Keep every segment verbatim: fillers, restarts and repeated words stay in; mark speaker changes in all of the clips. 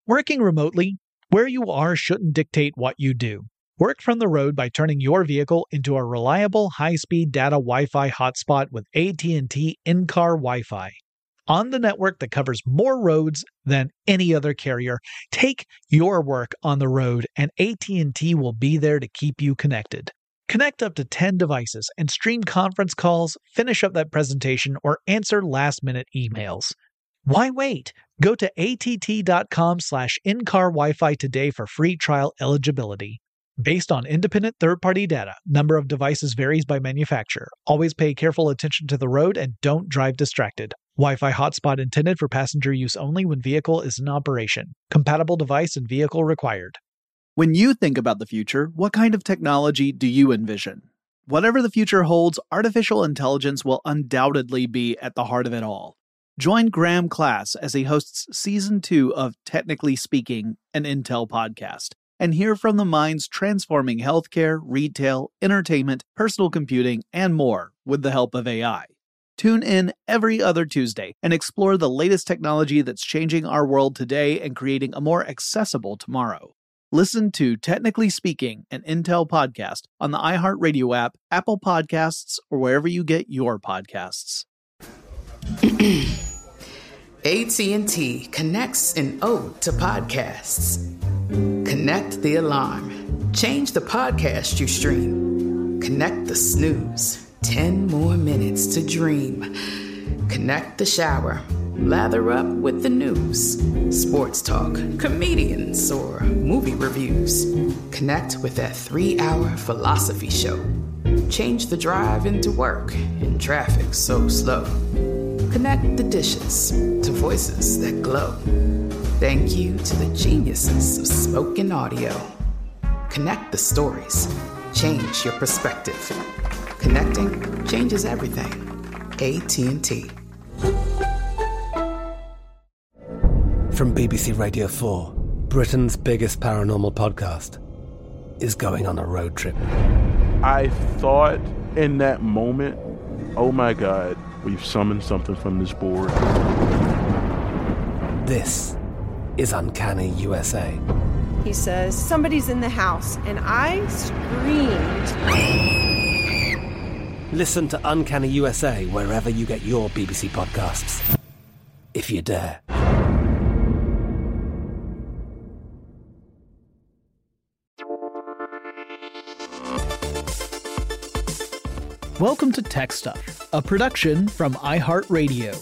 Speaker 1: Working remotely, where you are shouldn't dictate what you do. Work from the road by turning your vehicle into a reliable high-speed data Wi-Fi hotspot with A T and T in-car Wi-Fi. On the network that covers more roads than any other carrier, take your work on the road and A T and T will be there to keep you connected. Connect up to ten devices and stream conference calls, finish up that presentation, or answer last-minute emails. Why wait? Go to att.com slash in-car Wi-Fi today for free trial eligibility. Based on independent third-party data, number of devices varies by manufacturer. Always pay careful attention to the road and don't drive distracted. Wi-Fi hotspot intended for passenger use only when vehicle is in operation. Compatible device and vehicle required.
Speaker 2: When you think about the future, what kind of technology do you envision? Whatever the future holds, artificial intelligence will undoubtedly be at the heart of it all. Join Graham Class as he hosts Season two of Technically Speaking, an Intel podcast, and hear from the minds transforming healthcare, retail, entertainment, personal computing, and more with the help of A I. Tune in every other Tuesday and explore the latest technology that's changing our world today and creating a more accessible tomorrow. Listen to Technically Speaking, an Intel podcast on the iHeartRadio app, Apple Podcasts, or wherever you get your podcasts.
Speaker 3: A T and T connects an ode to podcasts. Connect the alarm. Change the podcast you stream. Connect the snooze. Ten more minutes to dream. Connect the shower. Lather up with the news. Sports talk, comedians, or movie reviews. Connect with that three-hour philosophy show. Change the drive into work in traffic so slow. Connect the dishes to voices that glow. Thank you to the geniuses of spoken audio. Connect the stories. Change your perspective. Connecting changes everything. A T and T.
Speaker 4: From B B C Radio four, Britain's biggest paranormal podcast is going on a road trip.
Speaker 5: I thought in that moment, oh my God, we've summoned something from this board.
Speaker 4: This is Uncanny U S A.
Speaker 6: He says, somebody's in the house, and I screamed.
Speaker 4: Listen to Uncanny U S A wherever you get your B B C podcasts, if you dare.
Speaker 1: Welcome to Tech Stuff, a production from iHeartRadio.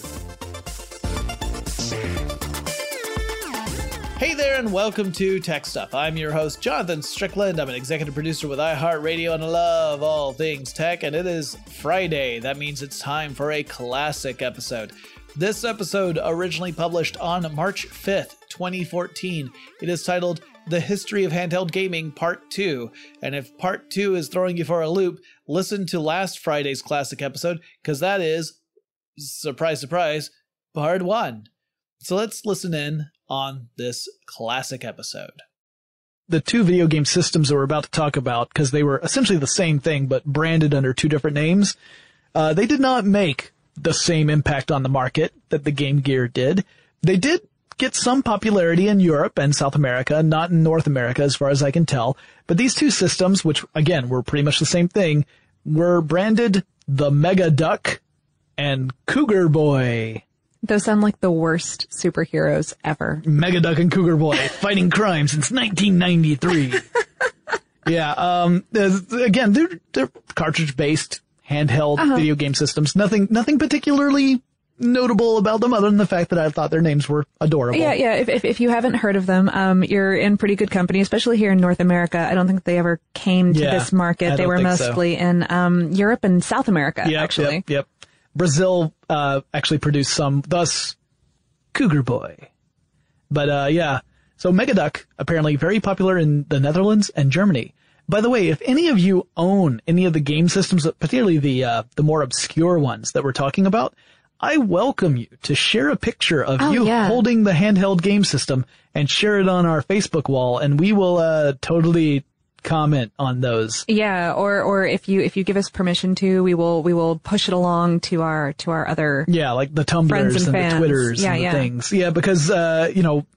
Speaker 1: Hey there, and welcome to Tech Stuff. I'm your host, Jonathan Strickland. I'm an executive producer with iHeartRadio, and I love all things tech, and it is Friday. That means it's time for a classic episode. This episode originally published on March fifth, twenty fourteen. It is titled The History of Handheld Gaming Part two. And if Part two is throwing you for a loop, listen to last Friday's classic episode, because that is, surprise, surprise, Part one. So let's listen in on this classic episode. The two video game systems that we're about to talk about, because they were essentially the same thing, but branded under two different names, uh, they did not make the same impact on the market that the Game Gear did. They did get some popularity in Europe and South America, not in North America as far as I can tell. But these two systems, which again were pretty much the same thing, were branded the Mega Duck and Cougar Boy.
Speaker 7: Those sound like the worst superheroes ever.
Speaker 1: Mega Duck and Cougar Boy fighting crime since nineteen ninety-three. Yeah, um, again, they're, they're cartridge-based handheld uh-huh. video game systems. Nothing, nothing particularly notable about them other than the fact that I thought their names were adorable.
Speaker 7: Yeah, yeah. If, if, if you haven't heard of them, um, you're in pretty good company, especially here in North America. I don't think they ever came to
Speaker 1: yeah,
Speaker 7: this market.
Speaker 1: I
Speaker 7: they
Speaker 1: don't
Speaker 7: were
Speaker 1: think
Speaker 7: mostly
Speaker 1: so.
Speaker 7: in, um, Europe and South America,
Speaker 1: yep,
Speaker 7: actually.
Speaker 1: Yep, yep. Brazil, uh, actually produced some, thus Cougar Boy. But, uh, yeah. So Mega Duck, apparently very popular in the Netherlands and Germany. By the way, if any of you own any of the game systems, particularly the uh, the more obscure ones that we're talking about, I welcome you to share a picture of
Speaker 7: oh,
Speaker 1: you
Speaker 7: yeah.
Speaker 1: holding the handheld game system and share it on our Facebook wall, and we will uh, totally comment on those.
Speaker 7: Yeah, or or if you if you give us permission to, we will we will push it along to our to our other
Speaker 1: yeah, like the Tumblrs
Speaker 7: and,
Speaker 1: and
Speaker 7: fans.
Speaker 1: the Twitters
Speaker 7: yeah,
Speaker 1: and the
Speaker 7: yeah.
Speaker 1: things. Yeah, because uh, you know.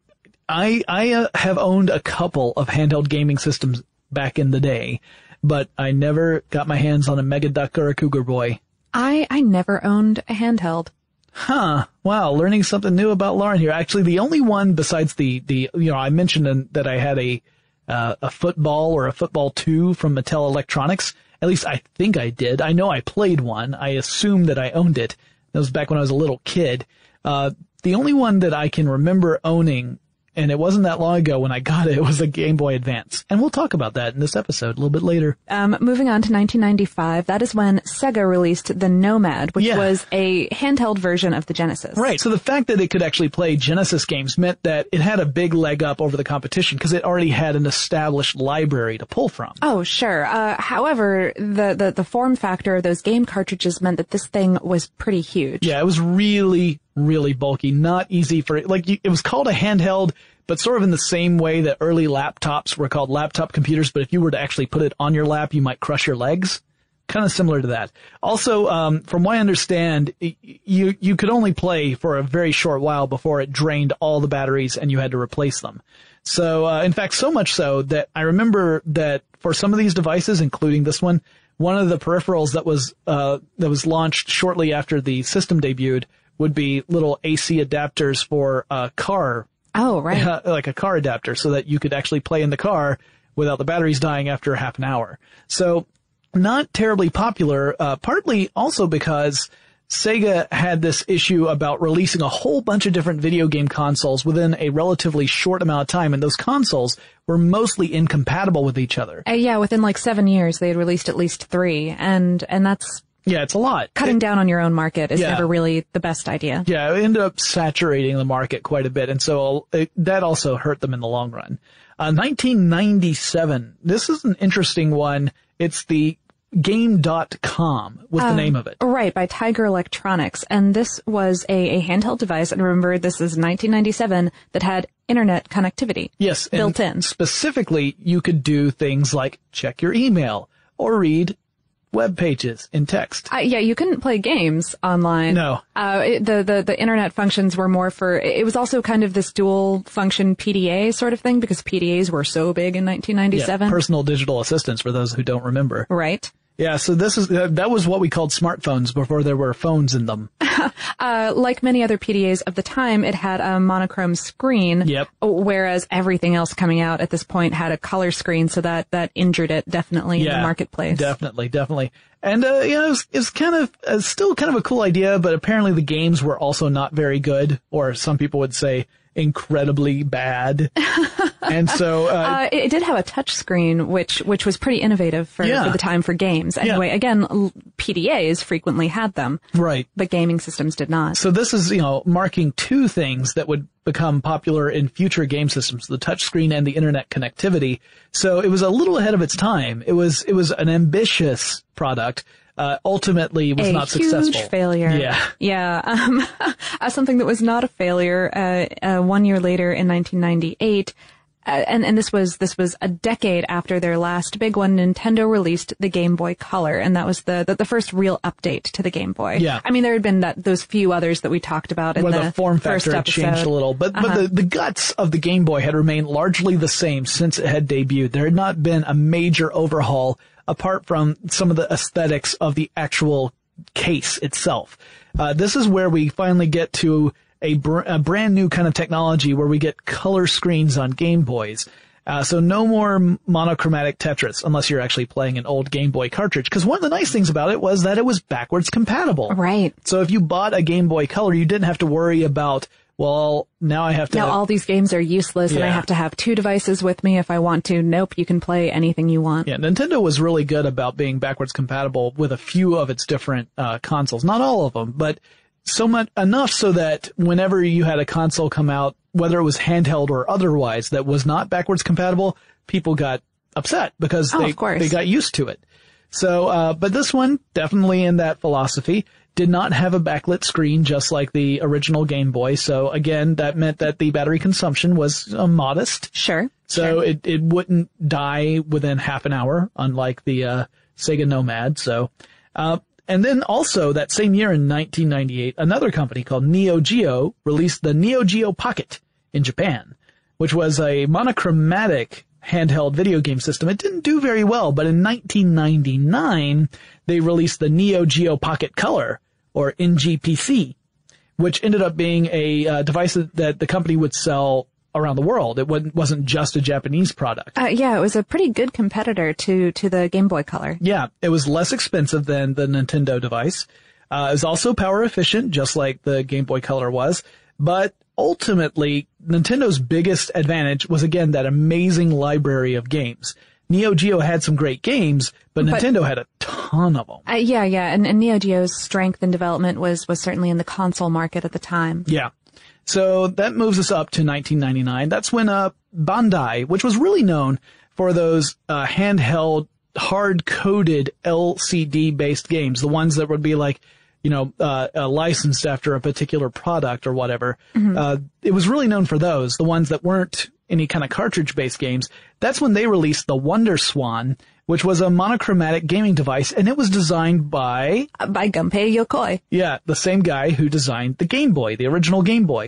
Speaker 2: I I uh, have owned a couple of handheld gaming systems back in the day, but I never got my hands on a Mega Duck or a Cougar Boy.
Speaker 7: I, I never owned a handheld.
Speaker 2: Huh. Wow. Learning something new about Lauren here. Actually, the only one besides the, the, you know, I mentioned in, that I had a, uh, a football or a football two from Mattel Electronics. At least I think I did. I know I played one. I assume that I owned it. That was back when I was a little kid. Uh, the only one that I can remember owning, and it wasn't that long ago when I got it, it was a Game Boy Advance. And we'll talk about that in this episode a little bit later.
Speaker 7: Um, moving on to nineteen ninety-five, that is when Sega released the Nomad, which
Speaker 2: Yeah.
Speaker 7: was a handheld version of the Genesis.
Speaker 2: Right. So the fact that it could actually play Genesis games meant that it had a big leg up over the competition because it already had an established library to pull from.
Speaker 7: Oh, sure. Uh, however, the, the, the form factor of those game cartridges meant that this thing was pretty huge.
Speaker 2: Yeah, it was really, really bulky. Not easy for, like, you, it was called a handheld, but sort of in the same way that early laptops were called laptop computers, but if you were to actually put it on your lap, you might crush your legs. Kind of similar to that. Also, um, from what I understand, you, you could only play for a very short while before it drained all the batteries and you had to replace them. So, uh, in fact, so much so that I remember that for some of these devices, including this one, one of the peripherals that was, uh, that was launched shortly after the system debuted would be little A C adapters for, uh, car
Speaker 7: Oh, right.
Speaker 2: Uh, like a car adapter so that you could actually play in the car without the batteries dying after half an hour. So not terribly popular, uh, partly also because Sega had this issue about releasing a whole bunch of different video game consoles within a relatively short amount of time, and those consoles were mostly incompatible with each other.
Speaker 7: Uh, yeah, within like seven years, they had released at least three, and, and that's
Speaker 2: Yeah, it's a lot.
Speaker 7: cutting
Speaker 2: It-
Speaker 7: down on your own market is
Speaker 2: Yeah.
Speaker 7: never really the best idea.
Speaker 2: Yeah, it ended up saturating the market quite a bit, and so it, that also hurt them in the long run. Uh, nineteen ninety-seven, this is an interesting one. It's the Game dot com was the
Speaker 7: Um,
Speaker 2: name of it.
Speaker 7: Right, by Tiger Electronics. And this was a, a handheld device, and remember, this is nineteen ninety-seven, that had internet connectivity.
Speaker 2: Yes, and
Speaker 7: built in.
Speaker 2: Specifically, you could do things like check your email or read web pages in text.
Speaker 7: Uh, yeah, you couldn't play games online.
Speaker 2: No.
Speaker 7: Uh, it, the, the, the internet functions were more for, it was also kind of this dual function P D A sort of thing, because P D As were so big in nineteen ninety-seven.
Speaker 2: Yeah, personal digital assistants for those who don't remember.
Speaker 7: Right.
Speaker 2: Yeah, so this is, uh, that was what we called smartphones before there were phones in them.
Speaker 7: Uh, like many other P D As of the time, it had a monochrome screen.
Speaker 2: Yep.
Speaker 7: Whereas everything else coming out at this point had a color screen, so that, that injured it definitely in the marketplace.
Speaker 2: Definitely, definitely. And, uh, you know, it was, it was kind of, uh, still kind of a cool idea, but apparently the games were also not very good, or some people would say incredibly bad. And so, uh,
Speaker 7: Uh, it, it did have a touch screen, which, which was pretty innovative for,
Speaker 2: Yeah.
Speaker 7: for the time for games. Anyway,
Speaker 2: Yeah.
Speaker 7: again, l- P D As frequently had them,
Speaker 2: right.
Speaker 7: but gaming systems did not.
Speaker 2: So this is, you know, marking two things that would become popular in future game systems, the touchscreen and the internet connectivity. So it was a little ahead of its time. It was, it was an ambitious product. Uh, ultimately was
Speaker 7: a
Speaker 2: not
Speaker 7: huge
Speaker 2: successful.
Speaker 7: failure.
Speaker 2: Yeah.
Speaker 7: Yeah. Um, uh, something that was not a failure, uh, uh, one year later in nineteen ninety-eight, uh, and, and this was, this was a decade after their last big one, Nintendo released the Game Boy Color, and that was the, the, the first real update to the Game Boy.
Speaker 2: Yeah.
Speaker 7: I mean, there had been that, those few others that we talked about in
Speaker 2: Where
Speaker 7: the,
Speaker 2: the form
Speaker 7: first
Speaker 2: factor had
Speaker 7: episode.
Speaker 2: changed a little, but
Speaker 7: Uh-huh.
Speaker 2: but the, the guts of the Game Boy had remained largely the same since it had debuted. There had not been a major overhaul apart from some of the aesthetics of the actual case itself. Uh, this is where we finally get to a, br- a brand new kind of technology where we get color screens on Game Boys. Uh, so no more monochromatic Tetris unless you're actually playing an old Game Boy cartridge. Because one of the nice things about it was that it was backwards compatible.
Speaker 7: Right.
Speaker 2: So if you bought a Game Boy Color, you didn't have to worry about, well, now I have to...
Speaker 7: Now all these games are useless, and I
Speaker 2: Yeah.
Speaker 7: have to have two devices with me if I want to. Nope, you can play anything you want.
Speaker 2: Yeah, Nintendo was really good about being backwards compatible with a few of its different uh, consoles. Not all of them, but so much enough so that whenever you had a console come out, whether it was handheld or otherwise, that was not backwards compatible, people got upset because
Speaker 7: Oh,
Speaker 2: they
Speaker 7: of course.
Speaker 2: they got used to it. So, uh, but this one definitely in that philosophy did not have a backlit screen just like the original Game Boy. So again, that meant that the battery consumption was uh, modest.
Speaker 7: Sure.
Speaker 2: So
Speaker 7: sure.
Speaker 2: it, it wouldn't die within half an hour, unlike the uh, Sega Nomad. So, uh, and then also that same year in nineteen ninety-eight, another company called Neo Geo released the Neo Geo Pocket in Japan, which was a monochromatic handheld video game system. It didn't do very well, but in nineteen ninety-nine, they released the Neo Geo Pocket Color, or N G P C, which ended up being a uh, device that the company would sell around the world. It wasn't just a Japanese product.
Speaker 7: Uh, yeah, it was a pretty good competitor to, to the Game Boy Color.
Speaker 2: Yeah, it was less expensive than the Nintendo device. Uh, it was also power efficient, just like the Game Boy Color was, but ultimately, Nintendo's biggest advantage was, again, that amazing library of games. Neo Geo had some great games, but, but Nintendo had a ton of them.
Speaker 7: Uh, yeah, yeah, and, and Neo Geo's strength in development was, was certainly in the console market at the time.
Speaker 2: Yeah. So that moves us up to nineteen ninety-nine. That's when uh, Bandai, which was really known for those uh, handheld, hard-coded L C D-based games, the ones that would be like, you know, uh, uh, licensed after a particular product or whatever. Mm-hmm. Uh, it was really known for those, the ones that weren't any kind of cartridge-based games. That's when they released the Wonder Swan, which was a monochromatic gaming device, and it was designed by...
Speaker 7: Uh, by Gunpei Yokoi.
Speaker 2: Yeah, the same guy who designed the Game Boy, the original Game Boy.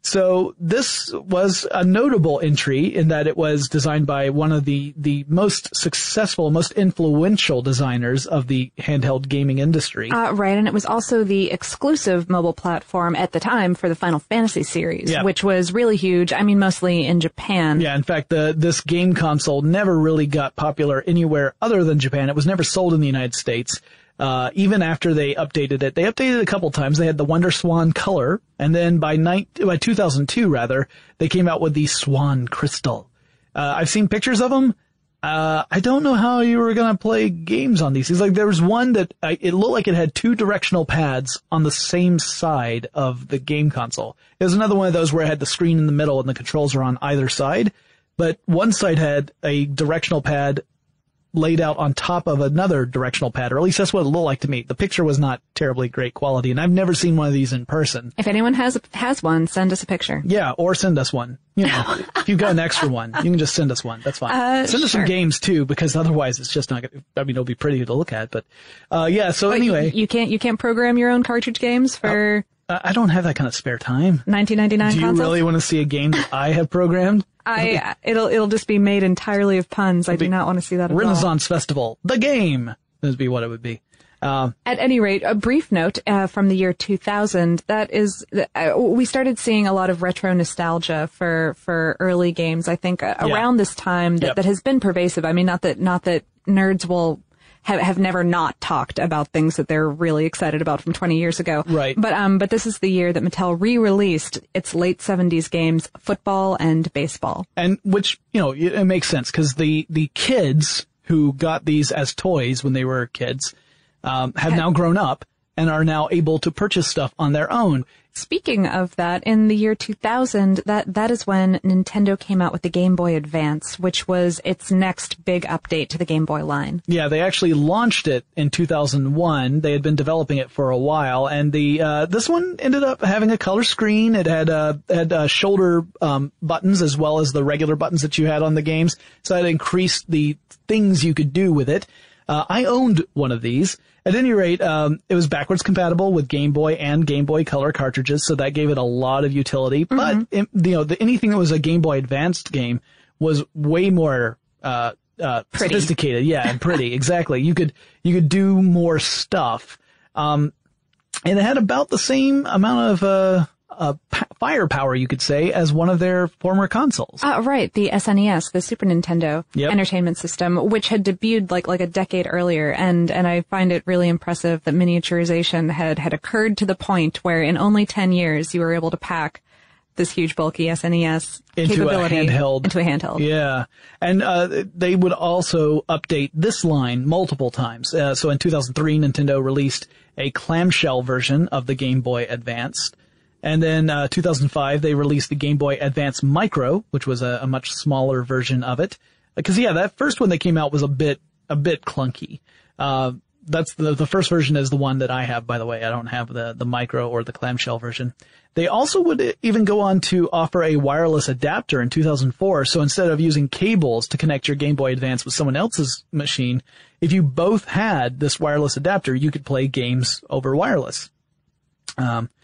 Speaker 2: So this was a notable entry in that it was designed by one of the, the most successful, most influential designers of the handheld gaming industry.
Speaker 7: Uh, right, and it was also the exclusive mobile platform at the time for the Final Fantasy series,
Speaker 2: yeah.
Speaker 7: which was really huge. I mean, mostly in Japan.
Speaker 2: Yeah, in fact, the, this game console never really got popular anywhere other than Japan. It was never sold in the United States. Uh, even after they updated it, they updated it a couple times. They had the Wonder Swan Color, and then by night, by two thousand two rather, they came out with the Swan Crystal. Uh, I've seen pictures of them. Uh, I don't know how you were gonna play games on these. It's like there was one that, uh, it looked like it had two directional pads on the same side of the game console. It was another one of those where it had the screen in the middle and the controls are on either side, but one side had a directional pad laid out on top of another directional pad, or at least that's what it looked like to me. The picture was not terribly great quality, and I've never seen one of these in person.
Speaker 7: If anyone has has one, send us a picture.
Speaker 2: Yeah, or send us one. You know, if you've got an extra one, you can just send us one. That's fine.
Speaker 7: Uh,
Speaker 2: send us
Speaker 7: sure.
Speaker 2: some games too, because otherwise it's just not gonna, I mean, it'll be pretty to look at, but, uh, yeah, so
Speaker 7: Wait,
Speaker 2: anyway.
Speaker 7: You, you can't, you can't program your own cartridge games for...
Speaker 2: Uh, I don't have that kind of spare time.
Speaker 7: nineteen ninety-nine
Speaker 2: Do you
Speaker 7: consoles?
Speaker 2: really want to see a game that I have programmed?
Speaker 7: I, it'll, it'll just be made entirely of puns. I do not want to see that at all.
Speaker 2: Renaissance Festival, the game, that would be what it would be. Um,
Speaker 7: At any rate, a brief note uh, from the year two thousand, that is, uh, we started seeing a lot of retro nostalgia for, for early games, I think, uh,
Speaker 2: Yeah.
Speaker 7: around this time that,
Speaker 2: Yep.
Speaker 7: that has been pervasive. I mean, not that, not that nerds will have, have never not talked about things that they're really excited about from twenty years ago.
Speaker 2: Right.
Speaker 7: But, um, but this is the year that Mattel re-released its late seventies games, football and baseball.
Speaker 2: And which, you know, it, it makes sense because the, the kids who got these as toys when they were kids, um, have now grown up and are now able to purchase stuff on their own.
Speaker 7: Speaking of that, in the year two thousand, that, that is when Nintendo came out with the Game Boy Advance, which was its next big update to the Game Boy line.
Speaker 2: Yeah, they actually launched it in two thousand one. They had been developing it for a while, and the uh this one ended up having a color screen. It had uh had uh, shoulder um buttons as well as the regular buttons that you had on the games, so that increased the things you could do with it. Uh, I owned one of these. At any rate, um, it was backwards compatible with Game Boy and Game Boy Color cartridges, so that gave it a lot of utility. Mm-hmm. But, it, you know, the, anything that was a Game Boy Advanced game was way more, uh, uh, sophisticated. Yeah, and pretty. Exactly. You could, you could do more stuff. Um, and it had about the same amount of, uh, uh, p- firepower, you could say, as one of their former consoles.
Speaker 7: Uh, right, the S N E S, the Super Nintendo
Speaker 2: Yep.
Speaker 7: Entertainment System, which had debuted like like a decade earlier, and and I find it really impressive that miniaturization had had occurred to the point where in only ten years you were able to pack this huge bulky S N E S
Speaker 2: into a
Speaker 7: capability
Speaker 2: handheld.
Speaker 7: into a handheld.
Speaker 2: Yeah. And, uh, they would also update this line multiple times. Uh, so in two thousand three, Nintendo released a clamshell version of the Game Boy Advance. And then, uh, two thousand five, they released the Game Boy Advance Micro, which was a, a much smaller version of it. Because, yeah, that first one that came out was a bit, a bit clunky. Uh, that's the, the first version is the one that I have, by the way. I don't have the, the Micro or the clamshell version. They also would even go on to offer a wireless adapter in two thousand four. So instead of using cables to connect your Game Boy Advance with someone else's machine, if you both had this wireless adapter, you could play games over wireless. Um,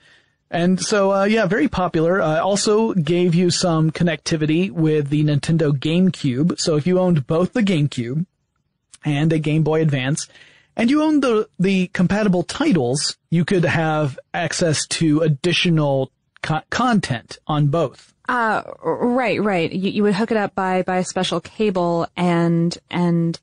Speaker 2: And so, uh, yeah, very popular. Uh, also gave you some connectivity with the Nintendo GameCube. So if you owned both the GameCube and a Game Boy Advance, and you owned the, the compatible titles, you could have access to additional co- content on both.
Speaker 7: Uh, right, right. You, you would hook it up by, by a special cable, and, and,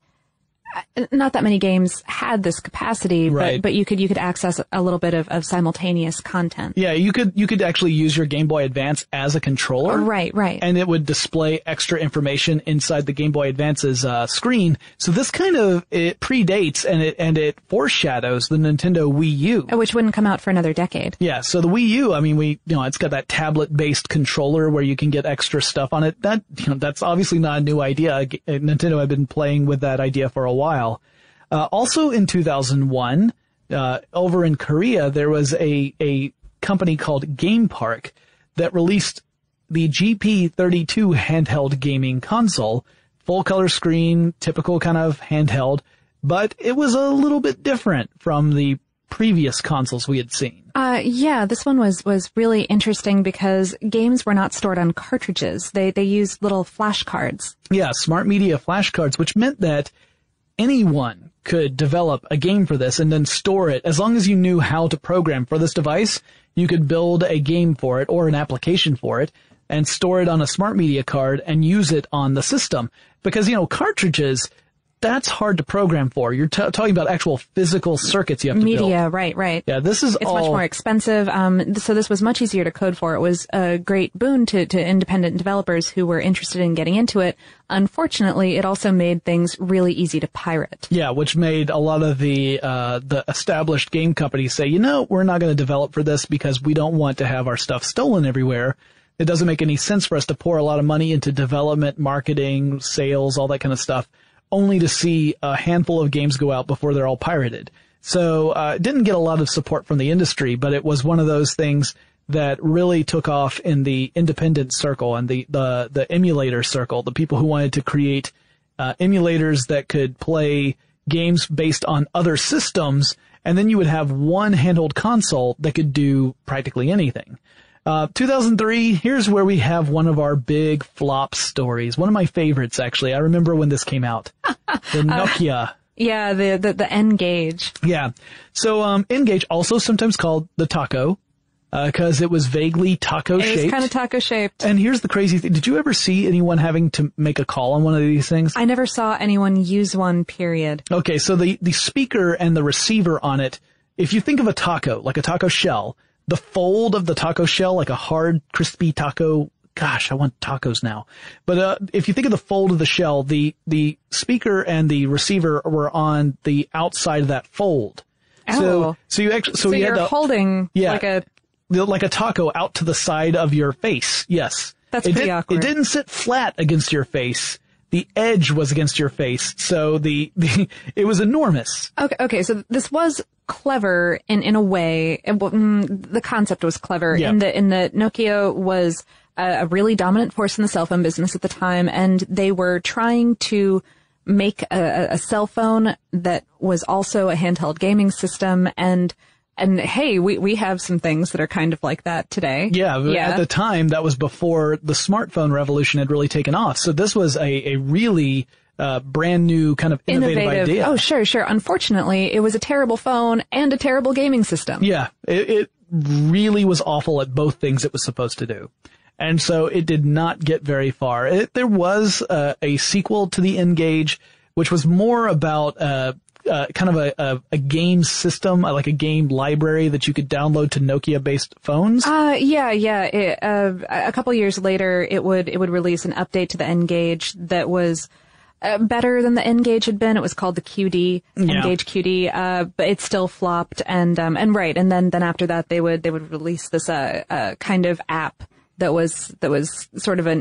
Speaker 7: not that many games had this capacity,
Speaker 2: right.
Speaker 7: but, but you could, you could access a little bit of, of simultaneous content.
Speaker 2: Yeah, you could, you could actually use your Game Boy Advance as a controller.
Speaker 7: Right, right.
Speaker 2: And it would display extra information inside the Game Boy Advance's, uh, screen. So this kind of, it predates and it, and it foreshadows the Nintendo Wii U.
Speaker 7: Which wouldn't come out for another decade.
Speaker 2: Yeah, so the Wii U, I mean, we, you know, it's got that tablet-based controller where you can get extra stuff on it. That, you know, that's obviously not a new idea. Nintendo had been playing with that idea for a while. while. Uh, also in two thousand one, uh, over in Korea, there was a, a company called Game Park that released the G P thirty-two handheld gaming console. Full color screen, typical kind of handheld, but it was a little bit different from the previous consoles we had seen.
Speaker 7: Uh, yeah, this one was, was really interesting because games were not stored on cartridges. They, they used little flashcards.
Speaker 2: Yeah, smart media flashcards, which meant that anyone could develop a game for this and then store it. As long as you knew how to program for this device, you could build a game for it or an application for it and store it on a smart media card and use it on the system. Because, you know, cartridges, that's hard to program for. You're t- talking about actual physical circuits you have to
Speaker 7: Media,
Speaker 2: build.
Speaker 7: Media, right, right.
Speaker 2: Yeah, this is
Speaker 7: it's
Speaker 2: all...
Speaker 7: much more expensive. Um, so this was much easier to code for. It was a great boon to, to independent developers who were interested in getting into it. Unfortunately, it also made things really easy to pirate.
Speaker 2: Yeah, which made a lot of the uh the established game companies say, you know, we're not going to develop for this because we don't want to have our stuff stolen everywhere. It doesn't make any sense for us to pour a lot of money into development, marketing, sales, all that kind of stuff, only to see a handful of games go out before they're all pirated. So uh, it didn't get a lot of support from the industry, but it was one of those things that really took off in the independent circle and the, the, the emulator circle, the people who wanted to create uh, emulators that could play games based on other systems, and then you would have one handheld console that could do practically anything. Uh, two thousand three, here's where we have one of our big flop stories. One of my favorites, actually. I remember when this came out. The Nokia. Uh,
Speaker 7: yeah, the, the, the N-Gage.
Speaker 2: Yeah. So, um, N-Gage, also sometimes called the Taco, uh, cause it was vaguely taco-shaped.
Speaker 7: It was kind of taco-shaped.
Speaker 2: And here's the crazy thing. Did you ever see anyone having to make a call on one of these things?
Speaker 7: I never saw anyone use one, period.
Speaker 2: Okay, so the, the speaker and the receiver on it, if you think of a taco, like a taco shell, the fold of the taco shell, like a hard, crispy taco, gosh, I want tacos now. But, uh, if you think of the fold of the shell, the, the speaker and the receiver were on the outside of that fold.
Speaker 7: Oh.
Speaker 2: So, so you actually, so,
Speaker 7: so
Speaker 2: you
Speaker 7: you're
Speaker 2: had to,
Speaker 7: holding
Speaker 2: yeah,
Speaker 7: like a,
Speaker 2: like a taco out to the side of your face. Yes.
Speaker 7: That's
Speaker 2: it
Speaker 7: pretty
Speaker 2: did,
Speaker 7: awkward.
Speaker 2: It didn't sit flat against your face. The edge was against your face. So the, the, it was enormous.
Speaker 7: Okay, okay, so this was clever in, in a way. It, mm, the concept was clever
Speaker 2: yeah.
Speaker 7: in the, in the Nokia was a, a really dominant force in the cell phone business at the time, and they were trying to make a, a cell phone that was also a handheld gaming system, and And hey, we, we have some things that are kind of like that today.
Speaker 2: Yeah,
Speaker 7: yeah.
Speaker 2: At the time, that was before the smartphone revolution had really taken off. So this was a, a really uh, brand new kind of innovative,
Speaker 7: innovative
Speaker 2: idea.
Speaker 7: Oh, sure, sure. Unfortunately, it was a terrible phone and a terrible gaming system.
Speaker 2: Yeah, it, it really was awful at both things it was supposed to do. And so it did not get very far. It, there was uh, a sequel to the N-Gage, which was more about uh, uh, kind of a, a, a game system, like a game library that you could download to Nokia-based phones.
Speaker 7: Uh, yeah, yeah. It, uh, a couple years later, it would it would release an update to the N-Gage that was uh, better than the N-Gage had been. It was called the Q D,
Speaker 2: Yeah.
Speaker 7: N-Gage Q D, uh, but it still flopped. And um, and right, and then then after that, they would they would release this uh, uh kind of app that was that was sort of an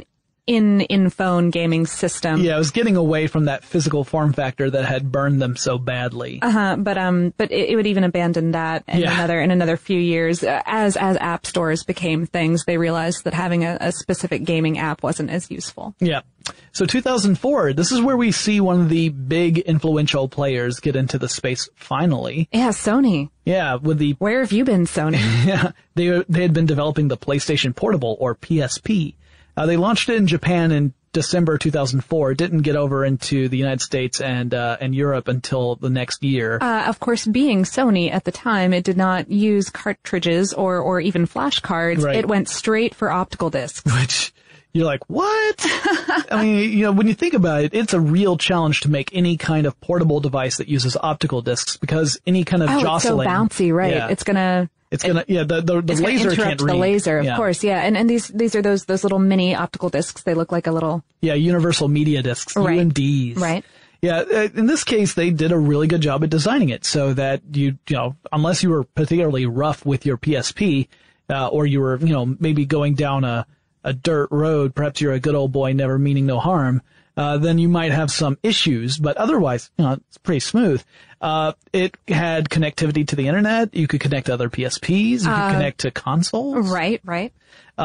Speaker 7: in in phone gaming system.
Speaker 2: Yeah, it was getting away from that physical form factor that had burned them so badly.
Speaker 7: Uh huh. But um, but it, it would even abandon that in
Speaker 2: Yeah.
Speaker 7: another in another few years uh, as as app stores became things. They realized that having a, a specific gaming app wasn't as useful.
Speaker 2: Yeah. So two thousand four, this is where we see one of the big influential players get into the space finally.
Speaker 7: Yeah, Sony.
Speaker 2: Yeah, with the
Speaker 7: Where have you been, Sony?
Speaker 2: yeah, they they had been developing the PlayStation Portable, or P S P. Uh, they launched it in Japan in December two thousand four. It didn't get over into the United States and uh, and Europe until the next year.
Speaker 7: Uh, of course, being Sony at the time, it did not use cartridges or, or even flash cards.
Speaker 2: Right.
Speaker 7: It went straight for optical discs.
Speaker 2: Which you're like, what? I mean, you know, when you think about it, it's a real challenge to make any kind of portable device that uses optical discs, because any kind of
Speaker 7: Oh,
Speaker 2: jostling.
Speaker 7: it's so bouncy, right?
Speaker 2: Yeah.
Speaker 7: It's gonna...
Speaker 2: It's gonna, yeah, the, the, the
Speaker 7: It's gonna
Speaker 2: laser
Speaker 7: interrupt
Speaker 2: can't
Speaker 7: the
Speaker 2: read.
Speaker 7: laser, of
Speaker 2: Yeah.
Speaker 7: course, yeah. And and these these are those those little mini optical discs. They look like a little
Speaker 2: Yeah, Universal Media Discs,
Speaker 7: Right.
Speaker 2: U M Ds.
Speaker 7: right.
Speaker 2: Yeah, uh, in this case, they did a really good job at designing it so that you, you know, unless you were particularly rough with your P S P, uh, or you were, you know, maybe going down a, a dirt road, perhaps you're a good old boy, never meaning no harm, uh, then you might have some issues, but otherwise, you know, it's pretty smooth. Uh, it had connectivity to the internet. You could connect to other P S Ps. You could
Speaker 7: Uh,
Speaker 2: connect to consoles.
Speaker 7: Right, right.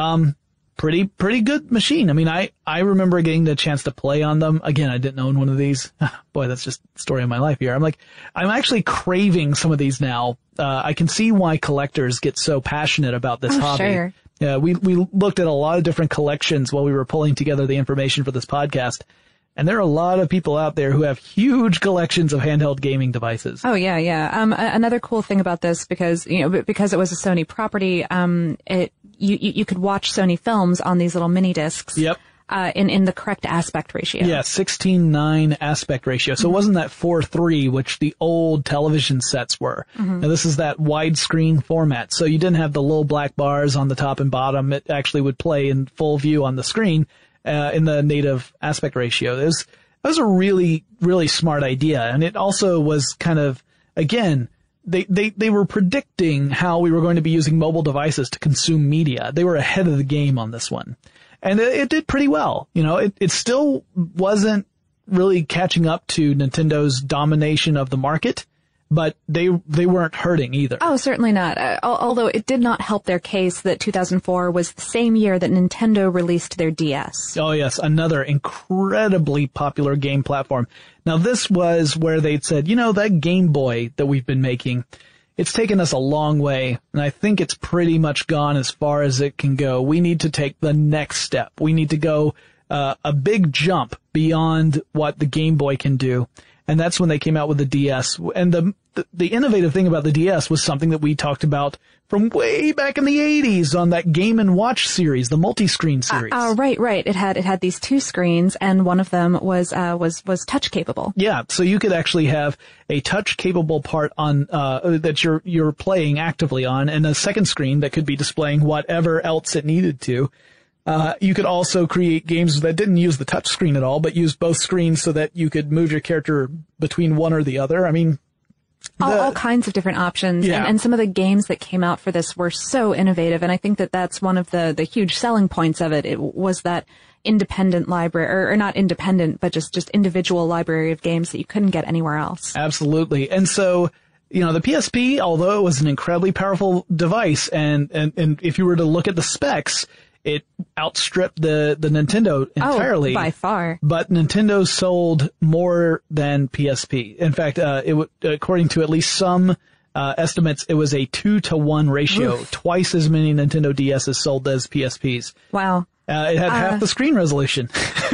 Speaker 2: Pretty, pretty good machine. I mean, I, I remember getting the chance to play on them. Again, I didn't own one of these. Boy, that's just the story of my life here. I'm like, I'm actually craving some of these now. Uh, I can see why collectors get so passionate about this
Speaker 7: Oh,
Speaker 2: hobby.
Speaker 7: sure.
Speaker 2: Yeah, we, we looked at a lot of different collections while we were pulling together the information for this podcast. And there are a lot of people out there who have huge collections of handheld gaming devices.
Speaker 7: Oh yeah, yeah. Um, a- another cool thing about this, because you know, b- because it was a Sony property, um, it you you, you could watch Sony films on these little mini discs.
Speaker 2: Yep.
Speaker 7: Uh, in in the correct aspect ratio.
Speaker 2: Yeah, sixteen nine aspect ratio. So it wasn't that four three, which the old television sets were. Now this is that widescreen format. So you didn't have the little black bars on the top and bottom. It actually would play in full view on the screen, uh, in the native aspect ratio. It was, that was a really, really smart idea. And it also was kind of, again, they, they, they were predicting how we were going to be using mobile devices to consume media. They were ahead of the game on this one. And it, it did pretty well. You know, it, it still wasn't really catching up to Nintendo's domination of the market, but they, they weren't hurting either.
Speaker 7: Oh, certainly not. Uh, al- although it did not help their case that two thousand four was the same year that Nintendo released their D S.
Speaker 2: Oh yes, another incredibly popular game platform. Now this was where they'd said, you know, that Game Boy that we've been making, it's taken us a long way, and I think it's pretty much gone as far as it can go. We need to take the next step. We need to go uh, a big jump beyond what the Game Boy can do. And that's when they came out with the D S. And the, the the innovative thing about the D S was something that we talked about from way back in the eighties on that Game and Watch series, the multi-screen series.
Speaker 7: Oh, right, right. It had it had these two screens, and one of them was uh, was was touch capable.
Speaker 2: Yeah, so you could actually have a touch-capable part on uh that you're you're playing actively on, and a second screen that could be displaying whatever else it needed to. Uh, you could also create games that didn't use the touch screen at all, but used both screens so that you could move your character between one or the other. I mean,
Speaker 7: All,
Speaker 2: the-
Speaker 7: all kinds of different options,
Speaker 2: Yeah.
Speaker 7: and, and some of the games that came out for this were so innovative, and I think that that's one of the, the huge selling points of it. It was that independent library, or, or not independent, but just, just individual library of games that you couldn't get anywhere else.
Speaker 2: Absolutely. And so, you know, the P S P, although it was an incredibly powerful device, and, and, and if you were to look at the specs, it outstripped the, the Nintendo entirely.
Speaker 7: Oh, by far.
Speaker 2: But Nintendo sold more than P S P. In fact, uh, it w- according to at least some uh, estimates, it was a two to one ratio.
Speaker 7: Oof.
Speaker 2: Twice as many Nintendo D S's sold as P S Ps.
Speaker 7: Wow.
Speaker 2: Uh, it had half the screen resolution,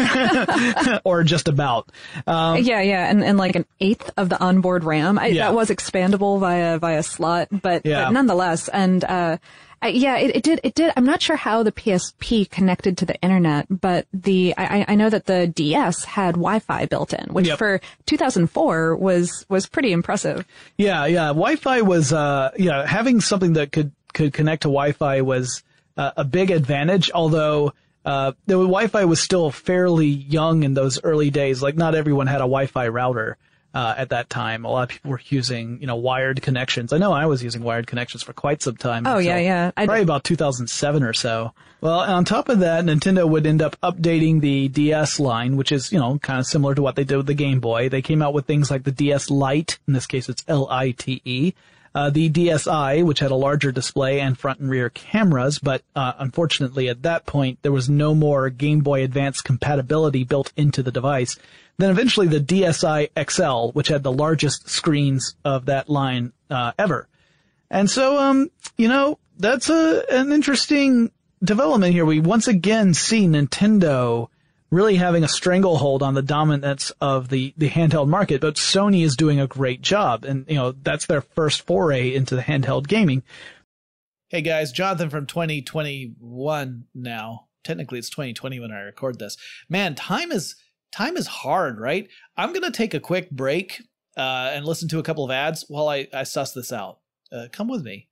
Speaker 2: or just about. Um,
Speaker 7: Yeah, yeah, and, and like an eighth of the onboard RAM. I,
Speaker 2: Yeah.
Speaker 7: That was expandable via via slot, but,
Speaker 2: Yeah.
Speaker 7: but nonetheless, and uh, I, yeah, it, it did. It did. I'm not sure how the P S P connected to the internet, but the I, I know that the D S had Wi-Fi built in, which
Speaker 2: Yep.
Speaker 7: for two thousand four was was pretty impressive.
Speaker 2: Yeah, yeah. Wi-Fi was, uh, yeah, having something that could, could connect to Wi-Fi was uh, a big advantage, although, uh, the Wi-Fi was still fairly young in those early days. Like, not everyone had a Wi-Fi router. uh, at that time. A lot of people were using, you know, wired connections. I know I was using wired connections for quite some time.
Speaker 7: Oh,
Speaker 2: so
Speaker 7: yeah, yeah. I
Speaker 2: probably about two thousand seven or so. Well, and on top of that, Nintendo would end up updating the D S line, which is, you know, kind of similar to what they did with the Game Boy. They came out with things like the D S Lite. In this case, it's L I T E. Uh, the D S i, which had a larger display and front and rear cameras, but uh, unfortunately at that point there was no more Game Boy Advance compatibility built into the device. Then eventually the D S i X L, which had the largest screens of that line uh, ever. And so, um, you know, that's a an interesting development here. We once again see Nintendo really having a stranglehold on the dominance of the, the handheld market, but Sony is doing a great job. And, you know, that's their first foray into the handheld gaming.
Speaker 1: Hey guys, Jonathan from twenty twenty-one now. Technically it's twenty twenty when I record this. Man, time is, time is hard, right? I'm going to take a quick break, uh, and listen to a couple of ads while I, I suss this out. Uh, come with me.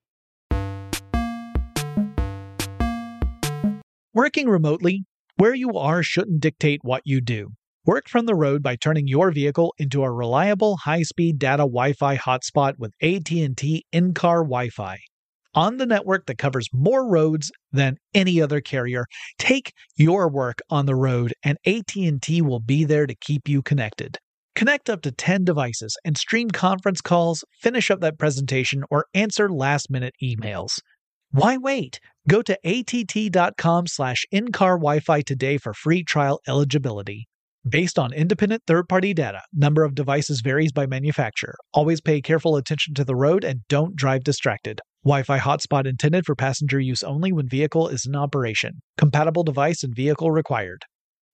Speaker 2: Working remotely, where you are shouldn't dictate what you do. Work from the road by turning your vehicle into a reliable high-speed data Wi-Fi hotspot with A T and T in-car Wi-Fi. On the network that covers more roads than any other carrier, take your work on the road and A T and T will be there to keep you connected. Connect up to ten devices and stream conference calls, finish up that presentation, or answer last-minute emails. Why wait? Go to att.com slash in-car Wi-Fi today for free trial eligibility. Based on independent third-party data, number of devices varies by manufacturer. Always pay careful attention to the road and don't drive distracted. Wi-Fi hotspot intended for passenger use only when vehicle is in operation. Compatible device and vehicle required.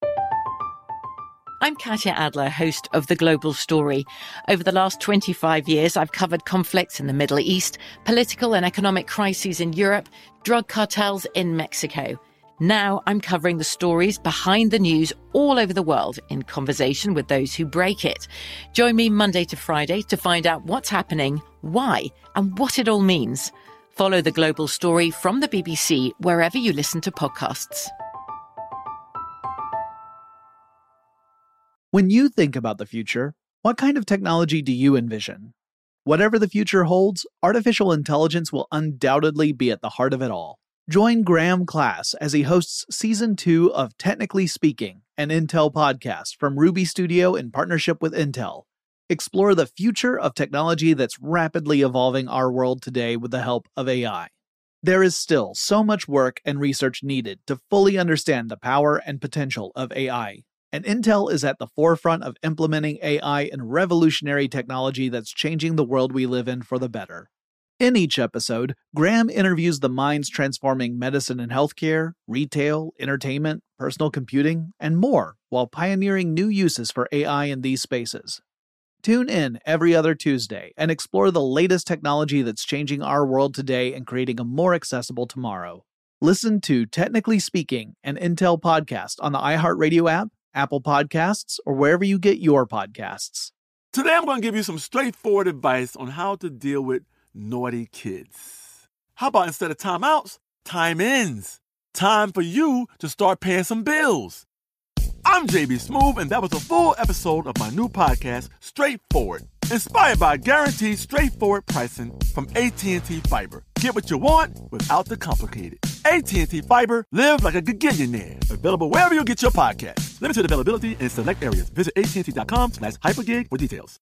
Speaker 8: I'm Katya Adler, host of The Global Story. Over the last twenty-five years, I've covered conflicts in the Middle East, political and economic crises in Europe, drug cartels in Mexico. Now I'm covering the stories behind the news all over the world in conversation with those who break it. Join me Monday to Friday to find out what's happening, why, and what it all means. Follow The Global Story from the B B C wherever you listen to podcasts.
Speaker 2: When you think about the future, what kind of technology do you envision? Whatever the future holds, artificial intelligence will undoubtedly be at the heart of it all. Join Graham Class as he hosts Season two of Technically Speaking, an Intel podcast from Ruby Studio in partnership with Intel. Explore the future of technology that's rapidly evolving our world today with the help of A I. There is still so much work and research needed to fully understand the power and potential of A I. And Intel is at the forefront of implementing A I and revolutionary technology that's changing the world we live in for the better. In each episode, Graham interviews the minds transforming medicine and healthcare, retail, entertainment, personal computing, and more, while pioneering new uses for A I in these spaces. Tune in every other Tuesday and explore the latest technology that's changing our world today and creating a more accessible tomorrow. Listen to Technically Speaking, an Intel podcast on the iHeartRadio app, Apple Podcasts, or wherever you get your podcasts.
Speaker 9: Today I'm going to give you some straightforward advice on how to deal with naughty kids. How about instead of timeouts, time ins? Time for you to start paying some bills. I'm J B Smoove, and that was a full episode of my new podcast, Straightforward, inspired by guaranteed straightforward pricing from A T and T Fiber. Get what you want without the complicated. A T and T Fiber, live like a gigillionaire. Available wherever you get your podcast. Limited availability in select areas. Visit att.com slash hypergig for details.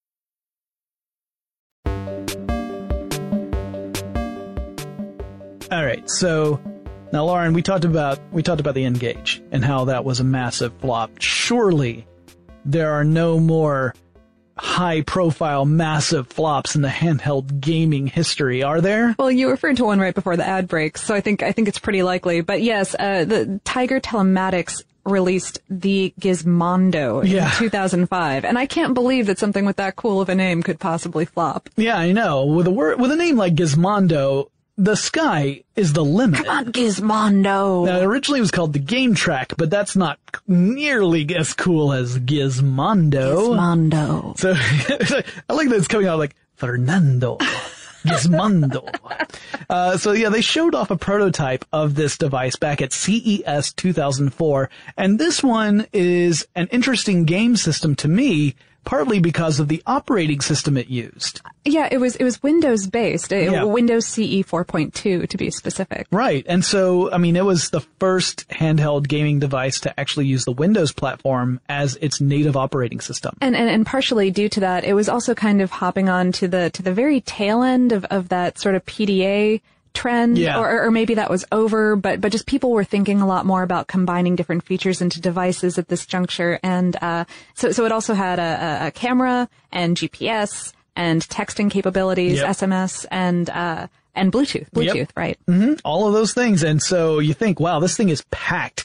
Speaker 2: All right, so now, Lauren, we talked about we talked about the N-Gage and how that was a massive flop. Surely there are no more high-profile, massive flops in the handheld gaming history, are there?
Speaker 7: Well, you referred to one right before the ad break, so I think I think it's pretty likely. But yes, uh, the Tiger Telematics released the Gizmondo
Speaker 2: yeah.
Speaker 7: in two thousand five, and I can't believe that something with that cool of a name could possibly flop.
Speaker 2: Yeah, I know. With a word, with a name like Gizmondo, the sky is the limit.
Speaker 7: Come on, Gizmondo.
Speaker 2: Now, originally it was called the Game Track, but that's not nearly as cool as Gizmondo.
Speaker 7: Gizmondo.
Speaker 2: So, I like that it's coming out like Fernando. Gizmondo. Uh, so yeah, they showed off a prototype of this device back at C E S two thousand four, and this one is an interesting game system to me partly because of the operating system it used.
Speaker 7: Yeah, it was it was Windows based, it,
Speaker 2: Yeah.
Speaker 7: Windows C E four point two to be specific.
Speaker 2: Right. And so, I mean, it was the first handheld gaming device to actually use the Windows platform as its native operating system.
Speaker 7: And, and and partially due to that, it was also kind of hopping on to the to the very tail end of, of that sort of P D A trend,
Speaker 2: Yeah.
Speaker 7: or, or maybe that was over, but but just people were thinking a lot more about combining different features into devices at this juncture, and uh, so so it also had a, a, a camera and G P S and texting capabilities,
Speaker 2: Yep.
Speaker 7: S M S, and uh, and Bluetooth, Bluetooth,
Speaker 2: Yep.
Speaker 7: right?
Speaker 2: hmm All of those things. And so you think, wow, this thing is packed.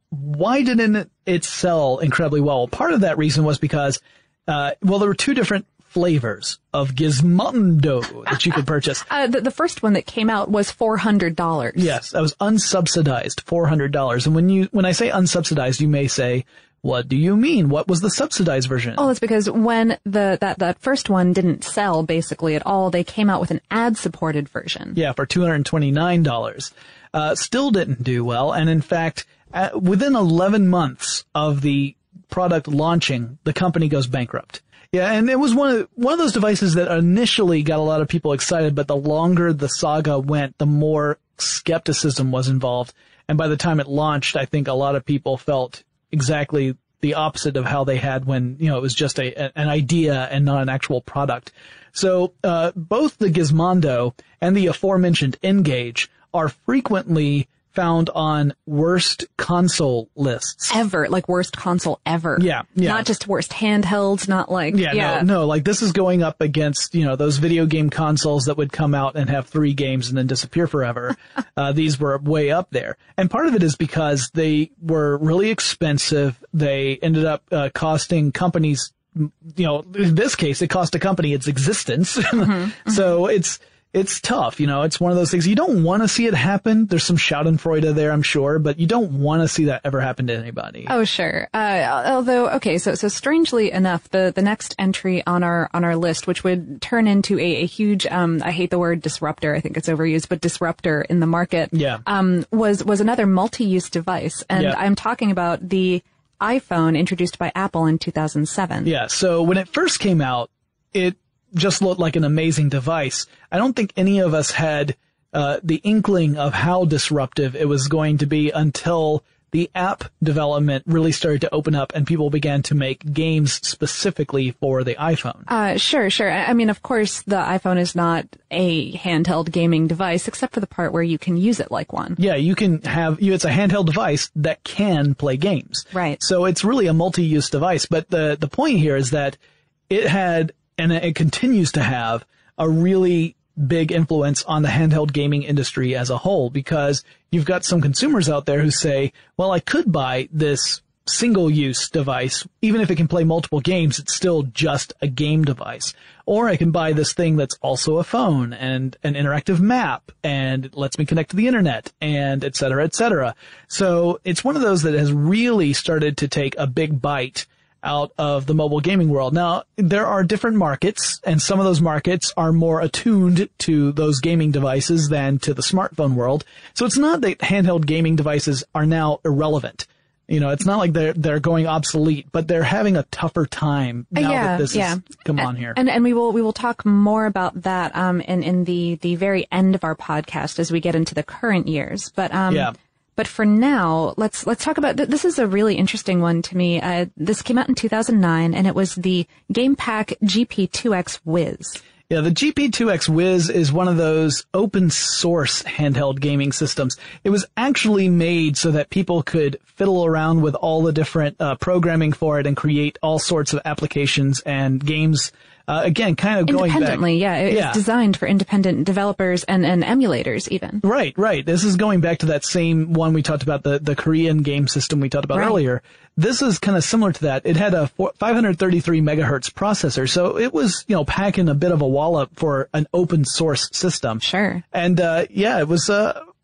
Speaker 2: Why didn't it, it sell incredibly well? Part of that reason was because, uh, well, there were two different flavors of Gizmondo that you could purchase.
Speaker 7: Uh, the, the first one that came out was four hundred dollars.
Speaker 2: Yes, that was unsubsidized, four hundred dollars. And when you, when I say unsubsidized, you may say, what do you mean? What was the subsidized version?
Speaker 7: Oh, it's because when the that that first one didn't sell basically at all, they came out with an ad-supported version.
Speaker 2: Yeah, for two hundred twenty-nine dollars. Uh, still didn't do well. And in fact, uh, within eleven months of the product launching, the company goes bankrupt. Yeah, and it was one of, one of those devices that initially got a lot of people excited, but the longer the saga went, the more skepticism was involved. And by the time it launched, I think a lot of people felt exactly the opposite of how they had when, you know, it was just a, an idea and not an actual product. So, uh, both the Gizmondo and the aforementioned N-Gage are frequently found on worst console lists.
Speaker 7: Ever, like worst console ever.
Speaker 2: Yeah, yeah.
Speaker 7: Not just worst handhelds, not like,
Speaker 2: Yeah,
Speaker 7: yeah.
Speaker 2: no, no, like this is going up against, you know, those video game consoles that would come out and have three games and then disappear forever. uh, these were way up there. And part of it is because they were really expensive. They ended up uh, costing companies, you know, in this case, it cost a company its existence.
Speaker 7: Mm-hmm,
Speaker 2: So it's, it's tough, you know, it's one of those things. You don't want to see it happen. There's some schadenfreude there, I'm sure, but you don't want to see that ever happen to anybody.
Speaker 7: Oh, sure. Uh, although, okay, so, so strangely enough, the, the next entry on our, on our list, which would turn into a, a huge, um, I hate the word disruptor. I think it's overused, but disruptor in the market.
Speaker 2: Yeah.
Speaker 7: Um, was, was another multi-use device. And
Speaker 2: Yeah.
Speaker 7: I'm talking about the iPhone introduced by Apple in two thousand seven.
Speaker 2: Yeah, so when it first came out, it just looked like an amazing device. I don't think any of us had uh, the inkling of how disruptive it was going to be until the app development really started to open up and people began to make games specifically for the iPhone.
Speaker 7: Uh, sure, sure. I I mean, of course, the iPhone is not a handheld gaming device, except for the part where you can use it like one.
Speaker 2: Yeah, you can have, you, it's a handheld device that can play games.
Speaker 7: Right.
Speaker 2: So it's really a multi-use device. But the, the point here is that it had, and it continues to have, a really big influence on the handheld gaming industry as a whole, because you've got some consumers out there who say, well, I could buy this single-use device. Even if it can play multiple games, it's still just a game device. Or I can buy this thing that's also a phone and an interactive map and it lets me connect to the internet and et cetera, et cetera. So it's one of those that has really started to take a big bite out of the mobile gaming world. Now, there are different markets, and some of those markets are more attuned to those gaming devices than to the smartphone world. So it's not that handheld gaming devices are now irrelevant. You know, it's not like they're they're going obsolete, but they're having a tougher time now
Speaker 7: yeah,
Speaker 2: that this
Speaker 7: yeah.
Speaker 2: has come on here.
Speaker 7: And and we will we will talk more about that um in in the the very end of our podcast as we get into the current years. But um
Speaker 2: Yeah.
Speaker 7: But for now, let's let's talk about th- this. Is a really interesting one to me. Uh, this came out in two thousand nine, and it was the GamePak G P two X Wiz.
Speaker 2: Yeah, the G P two X Wiz is one of those open source handheld gaming systems. It was actually made so that people could fiddle around with all the different uh, programming for it and create all sorts of applications and games. Uh, again, kind of going back.
Speaker 7: Independently, yeah. It
Speaker 2: Yeah.
Speaker 7: was designed for independent developers and, and emulators even.
Speaker 2: Right, right. This is going back to that same one we talked about, the, the Korean game system we talked about
Speaker 7: Right.
Speaker 2: earlier. This is kind of similar to that. It had a four, five hundred thirty-three megahertz processor, so it was, you know, packing a bit of a wallop for an open source system.
Speaker 7: Sure.
Speaker 2: And, uh, yeah, it was, uh, yeah,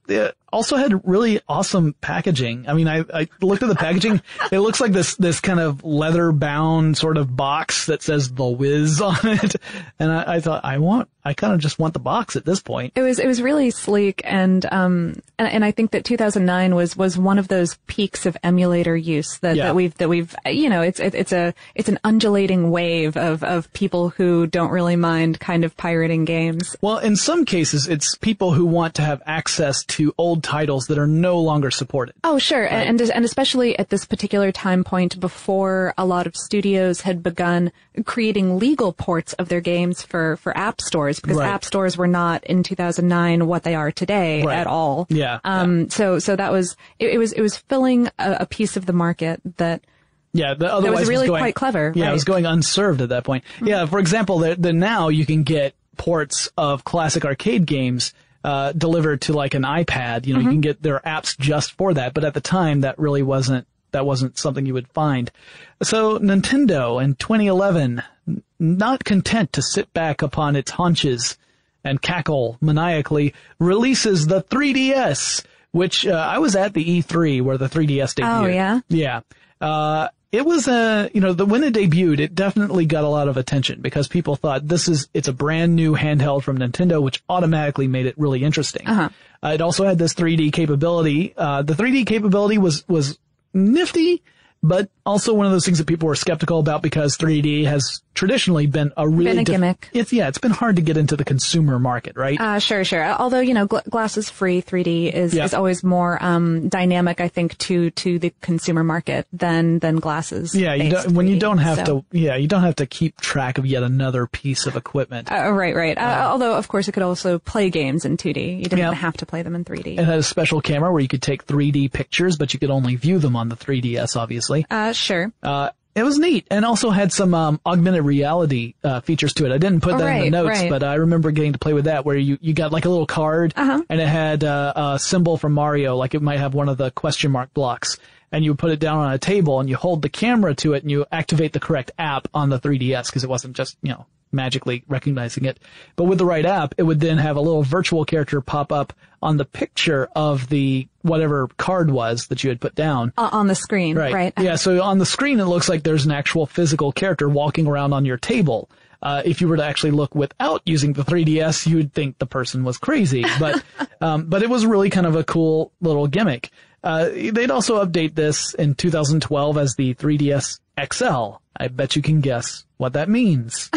Speaker 2: also had really awesome packaging. I mean, I, I looked at the packaging. It looks like this, this kind of leather bound sort of box that says The Wiz on it. And I, I thought, I want, I kind of just want the box at this point.
Speaker 7: It was, it was really sleek. And, um, and, and I think that two thousand nine was, was one of those peaks of emulator use that,
Speaker 2: Yeah.
Speaker 7: that we've, that we've, you know, it's, it, it's a, it's an undulating wave of, of people who don't really mind kind of pirating games.
Speaker 2: Well, in some cases, it's people who want to have access to old titles that are no longer supported.
Speaker 7: Oh, sure.
Speaker 2: Right.
Speaker 7: And, and especially at this particular time point before a lot of studios had begun creating legal ports of their games for, for app stores, because
Speaker 2: Right.
Speaker 7: app stores were not in two thousand nine what they are today
Speaker 2: Right.
Speaker 7: at all.
Speaker 2: Yeah.
Speaker 7: Um,
Speaker 2: yeah.
Speaker 7: so, so that was, it, it was, it was filling a, a piece of the market that,
Speaker 2: Yeah, the, otherwise
Speaker 7: that was really
Speaker 2: going,
Speaker 7: quite clever.
Speaker 2: Yeah,
Speaker 7: right.
Speaker 2: it was going unserved at that point. Mm-hmm. Yeah, for example, the, the now you can get ports of classic arcade games uh delivered to like an iPad. You know,
Speaker 7: Mm-hmm.
Speaker 2: you can get their apps just for that. But at the time, that really wasn't that wasn't something you would find. So Nintendo in twenty eleven, n- not content to sit back upon its haunches and cackle maniacally, releases the three D S, which uh, I was at the E three where the three D S debuted.
Speaker 7: Oh, yeah?
Speaker 2: Yeah. Uh, it was a, you know, the, when it debuted, it definitely got a lot of attention because people thought this is, it's a brand new handheld from Nintendo, which automatically made it really interesting.
Speaker 7: Uh-huh.
Speaker 2: Uh, it also had this three D capability. Uh, the three D capability was, was nifty, but also one of those things that people were skeptical about because three D has traditionally been a really
Speaker 7: Been a
Speaker 2: dif-
Speaker 7: gimmick.
Speaker 2: It's, yeah, it's been hard to get into the consumer market, right?
Speaker 7: Uh, sure, sure. Although, you know, gl- glasses free three D is,
Speaker 2: Yeah.
Speaker 7: is always more, um, dynamic, I think, to, to the consumer market than, than glasses.
Speaker 2: Yeah, you
Speaker 7: based
Speaker 2: don't, when you
Speaker 7: three D,
Speaker 2: don't have
Speaker 7: so.
Speaker 2: to, yeah, you don't have to keep track of yet another piece of equipment.
Speaker 7: Uh, right, right. Uh, although, of course, it could also play games in two D. You didn't
Speaker 2: Yeah.
Speaker 7: have to play them in three D.
Speaker 2: It had a special camera where you could take three D pictures, but you could only view them on the three D S, obviously.
Speaker 7: Uh, sure.
Speaker 2: Uh, it was neat, and also had some um, augmented reality uh, features to it. I didn't put
Speaker 7: Oh,
Speaker 2: that in
Speaker 7: right,
Speaker 2: the notes,
Speaker 7: right.
Speaker 2: but I remember getting to play with that, where you, you got like a little card,
Speaker 7: Uh-huh.
Speaker 2: and it had uh, a symbol from Mario, like it might have one of the question mark blocks, and you would put it down on a table, and you hold the camera to it, and you activate the correct app on the three D S, because it wasn't just, you know, magically recognizing it. But with the right app, it would then have a little virtual character pop up on the picture of the whatever card was that you had put down.
Speaker 7: Uh, on the screen,
Speaker 2: Right.
Speaker 7: right?
Speaker 2: Yeah, so on the screen it looks like there's an actual physical character walking around on your table. Uh, if you were to actually look without using the three D S, you would think the person was crazy. But, um, but it was really kind of a cool little gimmick. Uh, they'd also update this in two thousand twelve as the three D S X L. I bet you can guess what that means.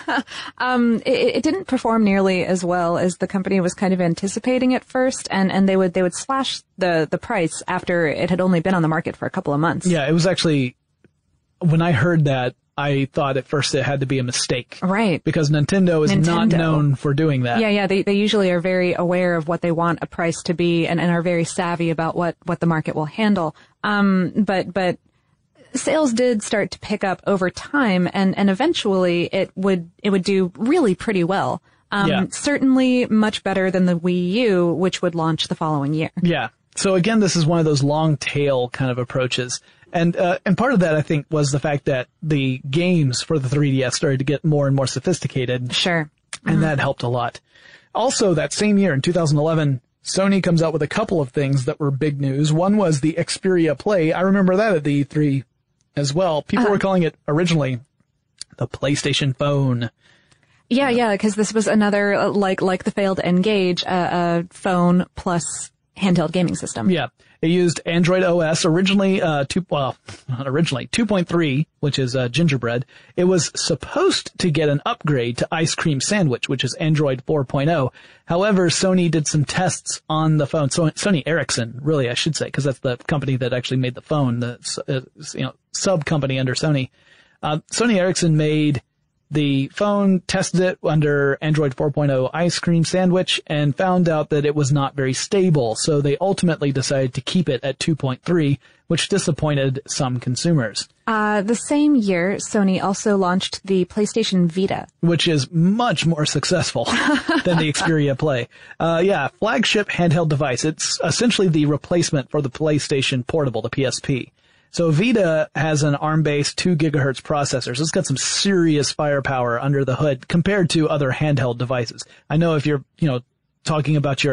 Speaker 7: Um, it, it didn't perform nearly as well as the company was kind of anticipating at first, and, and they would they would slash the, the price after it had only been on the market for a couple of months.
Speaker 2: Yeah, it was actually, when I heard that, I thought at first it had to be a mistake.
Speaker 7: Right.
Speaker 2: Because Nintendo is not
Speaker 7: Nintendo.
Speaker 2: known for doing that.
Speaker 7: Yeah, yeah. They they usually are very aware of what they want a price to be, and, and are very savvy about what, what the market will handle. Um, but but sales did start to pick up over time, and, and eventually it would it would do really pretty well. Um,
Speaker 2: Yeah.
Speaker 7: Certainly much better than the Wii U, which would launch the following year.
Speaker 2: Yeah. So again, this is one of those long tail kind of approaches. And, uh, and part of that, I think, was the fact that the games for the three D S started to get more and more sophisticated.
Speaker 7: Sure.
Speaker 2: And that helped a lot. Also, that same year in two thousand eleven, Sony comes out with a couple of things that were big news. One was the Xperia Play. I remember that at the E three as well. People
Speaker 7: Uh-huh.
Speaker 2: were calling it originally the PlayStation Phone.
Speaker 7: Yeah, yeah, because this was another, uh, like like the failed N-Gage, uh, uh, phone plus handheld gaming system.
Speaker 2: Yeah. It used Android O S, originally, uh, two, well, not originally, two point three, which is, uh, Gingerbread. It was supposed to get an upgrade to Ice Cream Sandwich, which is Android four point oh. However, Sony did some tests on the phone. So, Sony Ericsson, really, I should say, because that's the company that actually made the phone, the, uh, you know, sub company under Sony. Uh, Sony Ericsson made the phone, tested it under Android four point oh Ice Cream Sandwich, and found out that it was not very stable, so they ultimately decided to keep it at two point three, which disappointed some consumers.
Speaker 7: Uh, the same year, Sony also launched the PlayStation Vita.
Speaker 2: Which is much more successful than the Xperia Play. Uh, yeah, flagship handheld device. It's essentially the replacement for the PlayStation Portable, the P S P. So Vita has an ARM-based two gigahertz processor, so it's got some serious firepower under the hood compared to other handheld devices. I know if you're, you know, talking about your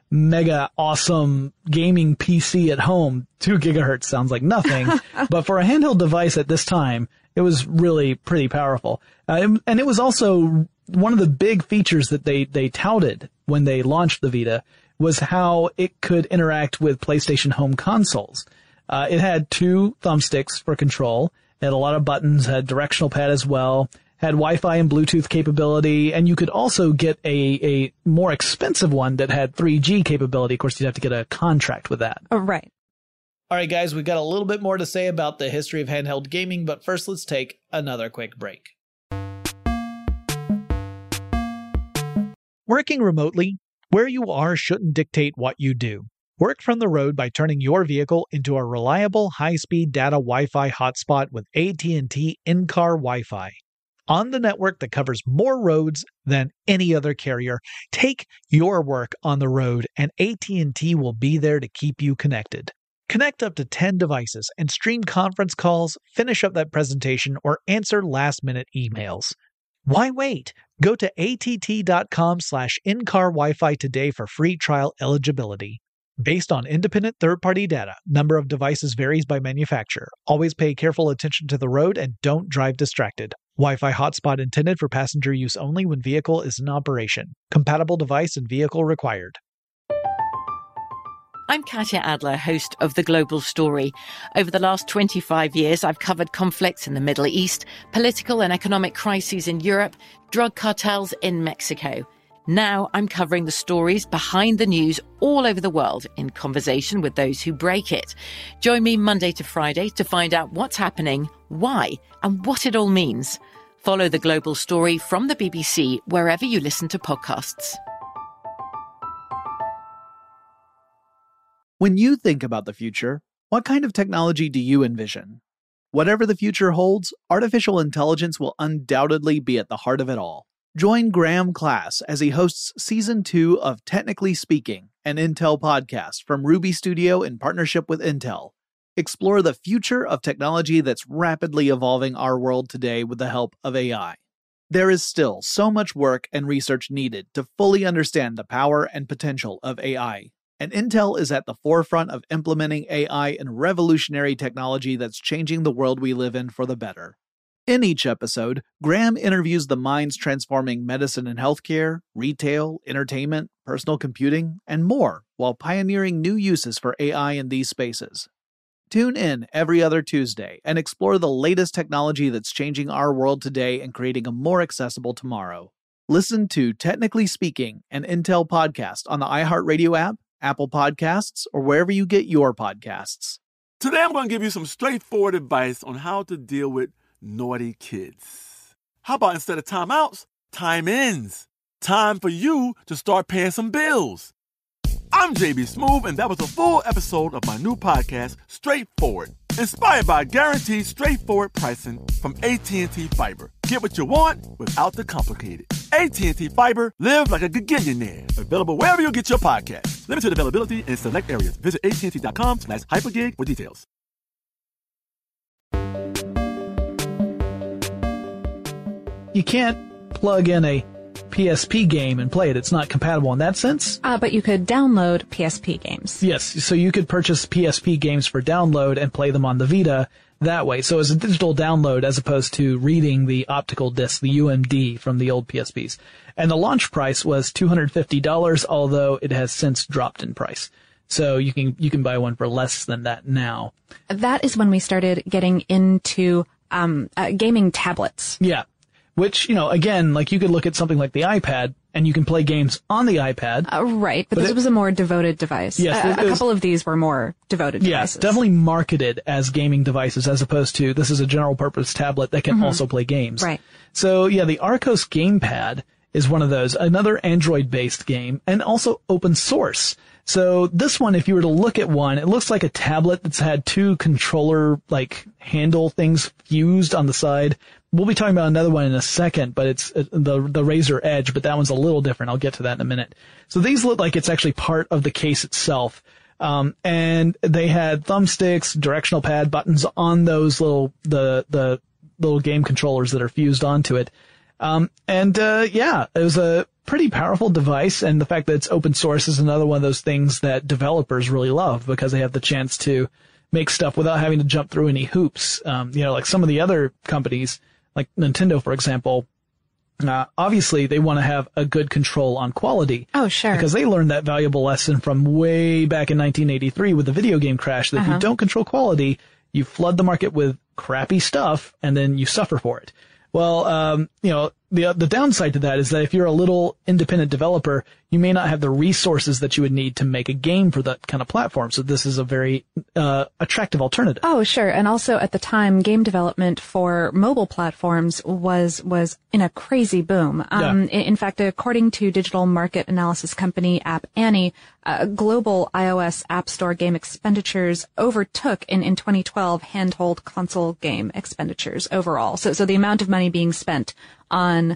Speaker 2: mega awesome gaming P C at home, two gigahertz sounds like nothing. But for a handheld device at this time, it was really pretty powerful. Uh, and it was also one of the big features that they, they touted when they launched the Vita was how it could interact with PlayStation home consoles. Uh, it had two thumbsticks for control. It had a lot of buttons, had directional pad as well, had Wi-Fi and Bluetooth capability, and you could also get a, a more expensive one that had three G capability. Of course, you'd have to get a contract with that.
Speaker 7: Oh, right.
Speaker 1: All right, guys, we've got a little bit more to say about the history of handheld gaming, but first let's take another quick break.
Speaker 2: Working remotely, where you are shouldn't dictate what you do. Work from the road by turning your vehicle into a reliable high-speed data Wi-Fi hotspot with A T and T in-car Wi-Fi. On the network that covers more roads than any other carrier, take your work on the road and A T and T will be there to keep you connected. Connect up to ten devices and stream conference calls, finish up that presentation, or answer last-minute emails. Why wait? Go to att.com slash in-car Wi-Fi today for free trial eligibility. Based on independent third-party data, number of devices varies by manufacturer. Always pay careful attention to the road and don't drive distracted. Wi-Fi hotspot intended for passenger use only when vehicle is in operation. Compatible device and vehicle required.
Speaker 8: I'm Katya Adler, host of The Global Story. Over the last twenty-five years, I've covered conflicts in the Middle East, political and economic crises in Europe, drug cartels in Mexico. Now I'm covering the stories behind the news all over the world in conversation with those who break it. Join me Monday to Friday to find out what's happening, why, and what it all means. Follow The Global Story from the B B C wherever you listen to podcasts.
Speaker 2: When you think about the future, what kind of technology do you envision? Whatever the future holds, artificial intelligence will undoubtedly be at the heart of it all. Join Graham Class as he hosts Season two of Technically Speaking, an Intel podcast from Ruby Studio in partnership with Intel. Explore the future of technology that's rapidly evolving our world today with the help of A I. There is still so much work and research needed to fully understand the power and potential of A I, and Intel is at the forefront of implementing A I and revolutionary technology that's changing the world we live in for the better. In each episode, Graham interviews the minds transforming medicine and healthcare, retail, entertainment, personal computing, and more, while pioneering new uses for A I in these spaces. Tune in every other Tuesday and explore the latest technology that's changing our world today and creating a more accessible tomorrow. Listen to Technically Speaking, an Intel podcast on the iHeartRadio app, Apple Podcasts, or wherever you get your podcasts.
Speaker 9: Today I'm going to give you some straightforward advice on how to deal with naughty kids. How about instead of timeouts, time ins? Time for you to start paying some bills. I'm J B Smoove, and that was a full episode of my new podcast, Straightforward, inspired by guaranteed straightforward pricing from A T and T Fiber. Get what you want without the complicated. A T and T Fiber, live like a gigillionaire. Available wherever you get your podcasts. Limited availability in select areas. Visit att.com slash hypergig for details.
Speaker 2: You can't plug in a P S P game and play it. It's not compatible in that sense.
Speaker 7: Uh, but you could download P S P games.
Speaker 2: Yes, so you could purchase P S P games for download and play them on the Vita that way. So as a digital download as opposed to reading the optical disc, the U M D from the old P S Ps. And the launch price was two hundred fifty dollars, although it has since dropped in price. So you can you can buy one for less than that now.
Speaker 7: That is when we started getting into um uh, gaming tablets.
Speaker 2: Yeah. Which, you know, again, like you could look at something like the iPad and you can play games on the iPad.
Speaker 7: Uh, right, but, but this it, was a more devoted device.
Speaker 2: Yes,
Speaker 7: uh,
Speaker 2: it,
Speaker 7: a
Speaker 2: it
Speaker 7: couple
Speaker 2: was,
Speaker 7: of these were more devoted
Speaker 2: yes,
Speaker 7: devices.
Speaker 2: Yes, definitely marketed as gaming devices as opposed to this is a general purpose tablet that can mm-hmm. also play games.
Speaker 7: Right.
Speaker 2: So, yeah, the Arcos Gamepad is one of those, another Android-based game and also open source. So this one, if you were to look at one, it looks like a tablet that's had two controller, like, handle things fused on the side. We'll be talking about another one in a second, but it's uh, the the Razer Edge, but that one's a little different. I'll get to that in a minute. So these look like it's actually part of the case itself. Um, and they had thumbsticks, directional pad buttons on those little, the, the little game controllers that are fused onto it. Um, and, uh, yeah, it was a, pretty powerful device, and the fact that it's open source is another one of those things that developers really love because they have the chance to make stuff without having to jump through any hoops. Um, you know, like some of the other companies, like Nintendo, for example, uh, obviously they want to have a good control on quality.
Speaker 7: Oh, sure.
Speaker 2: Because they learned that valuable lesson from way back in nineteen eighty-three with the video game crash that
Speaker 7: Uh-huh.
Speaker 2: if you don't control quality, you flood the market with crappy stuff and then you suffer for it. Well, um, you know, the the downside to that is that if you're a little independent developer, you may not have the resources that you would need to make a game for that kind of platform. So this is a very uh, attractive alternative.
Speaker 7: Oh, sure. And also at the time, game development for mobile platforms was was in a crazy boom. Um,
Speaker 2: Yeah.
Speaker 7: in, in fact, according to digital market analysis company App Annie, uh, global iOS App Store game expenditures overtook in, in twenty twelve handheld console game expenditures overall. So so the amount of money being spent on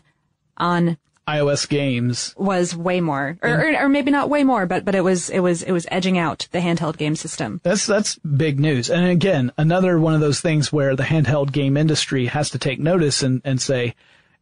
Speaker 7: on
Speaker 2: iOS games
Speaker 7: was way more, or, or, or maybe not way more, but but it was it was it was edging out the handheld game system.
Speaker 2: That's that's big news. And again, another one of those things where the handheld game industry has to take notice and and say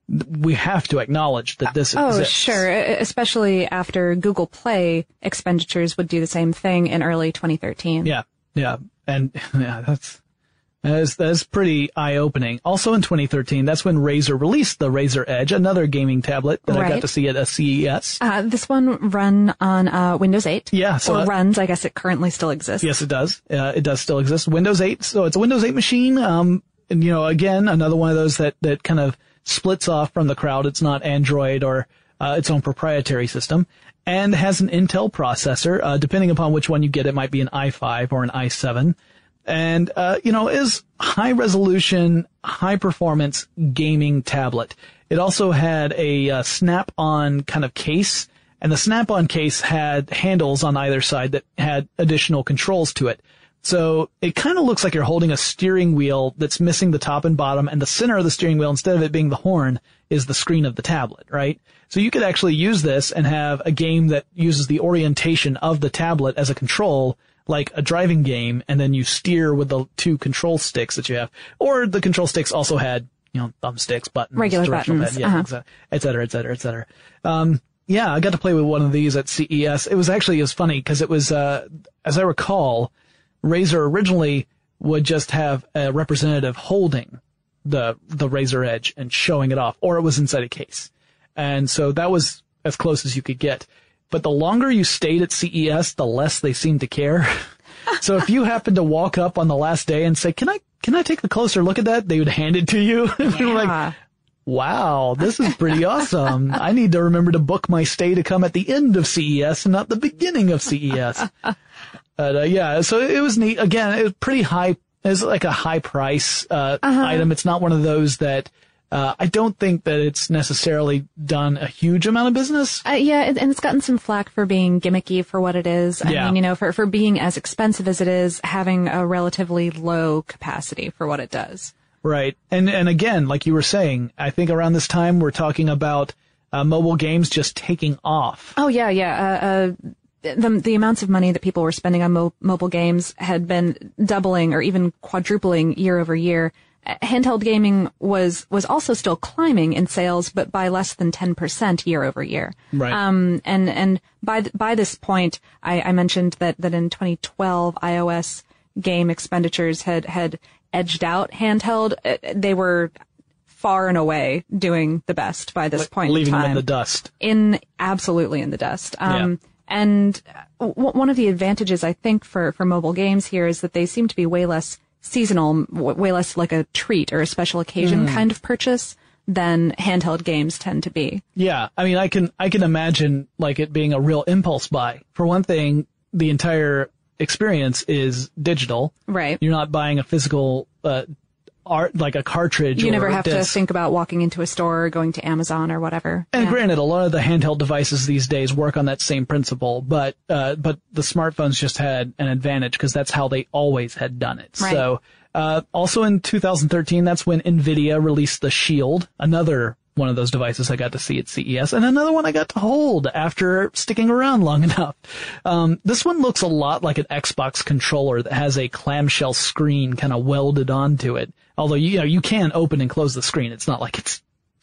Speaker 2: we have to acknowledge that this
Speaker 7: Oh,
Speaker 2: exists.
Speaker 7: sure, especially after Google Play expenditures would do the same thing in early twenty thirteen.
Speaker 2: Yeah, yeah, and yeah, that's. That's, that's pretty eye-opening. Also in twenty thirteen, that's when Razer released the Razer Edge, another gaming tablet that I got
Speaker 7: Right.
Speaker 2: to see at a C E S.
Speaker 7: Uh, this one run on uh, Windows eight.
Speaker 2: Yeah, so
Speaker 7: or
Speaker 2: that-
Speaker 7: runs. I guess it currently still exists.
Speaker 2: Yes, it does. Uh, it does still exist. Windows eight, so it's a Windows eight machine. Um, and you know, again, another one of those that, that kind of splits off from the crowd. It's not Android or uh, its own proprietary system, and has an Intel processor. Uh, depending upon which one you get, it might be an i five or an i seven. And, uh, you know, is high resolution, high performance gaming tablet. It also had a uh, snap-on kind of case, and the snap-on case had handles on either side that had additional controls to it. So it kind of looks like you're holding a steering wheel that's missing the top and bottom, and the center of the steering wheel, instead of it being the horn, is the screen of the tablet, right? So you could actually use this and have a game that uses the orientation of the tablet as a control, like a driving game, and then you steer with the two control sticks that you have. Or the control sticks also had, you know, thumbsticks, buttons,
Speaker 7: Regular
Speaker 2: directional
Speaker 7: buttons,
Speaker 2: pad, yeah,
Speaker 7: uh-huh.
Speaker 2: exa- et cetera, et cetera, et cetera. Um, yeah, I got to play with one of these at C E S. It was actually, it was funny because it was, uh, as I recall, Razer originally would just have a representative holding the, the Razer Edge and showing it off, or it was inside a case. And so that was as close as you could get. But the longer you stayed at C E S, the less they seemed to care. So if you happened to walk up on the last day and say, can I, can I take a closer look at that? They would hand it to you. And you're like, wow, this is pretty awesome. I need to remember to book my stay to come at the end of C E S and not the beginning of C E S. But, uh, yeah, so it was neat. Again, it was pretty high. It was like a high price, uh,
Speaker 7: Uh-huh.
Speaker 2: item. It's not one of those that, Uh, I don't think that it's necessarily done a huge amount of business.
Speaker 7: Uh, yeah, and and it's gotten some flack for being gimmicky for what it is. I
Speaker 2: Yeah.
Speaker 7: mean, you know, for, for being as expensive as it is, having a relatively low capacity for what it does.
Speaker 2: Right. And, and again, like you were saying, I think around this time we're talking about, uh, mobile games just taking off.
Speaker 7: Oh, yeah, yeah. Uh, uh, the, the amounts of money that people were spending on mo- mobile games had been doubling or even quadrupling year over year. Handheld gaming was, was also still climbing in sales, but by less than ten percent year over year.
Speaker 2: Right.
Speaker 7: Um, and, and by, th- by this point, I, I mentioned that, that in twenty twelve, iOS game expenditures had, had edged out handheld. Uh, They were far and away doing the best by this
Speaker 2: Like,
Speaker 7: point
Speaker 2: leaving
Speaker 7: in time.
Speaker 2: them in the dust.
Speaker 7: In, absolutely in the dust. Um, and w- one of the advantages I think for, for mobile games here is that they seem to be way less seasonal, w- way less like a treat or a special occasion
Speaker 2: Mm.
Speaker 7: kind of purchase than handheld games tend to be.
Speaker 2: Yeah. I mean, I can, I can imagine like it being a real impulse buy. For one thing, the entire experience is digital.
Speaker 7: Right.
Speaker 2: You're not buying a physical, uh, art, like a cartridge.
Speaker 7: You
Speaker 2: or
Speaker 7: never
Speaker 2: a
Speaker 7: have to
Speaker 2: disc.
Speaker 7: think about walking into a store or going to Amazon or whatever.
Speaker 2: And
Speaker 7: Yeah.
Speaker 2: granted, a lot of the handheld devices these days work on that same principle, but, uh, but the smartphones just had an advantage because that's how they always had done it.
Speaker 7: Right.
Speaker 2: So, uh, also in two thousand thirteen, that's when NVIDIA released the Shield, another one of those devices I got to see at C E S, and another one I got to hold after sticking around long enough. Um, this one looks a lot like an Xbox controller that has a clamshell screen kind of welded onto it. Although, you know, you can open and close the screen. It's not like it's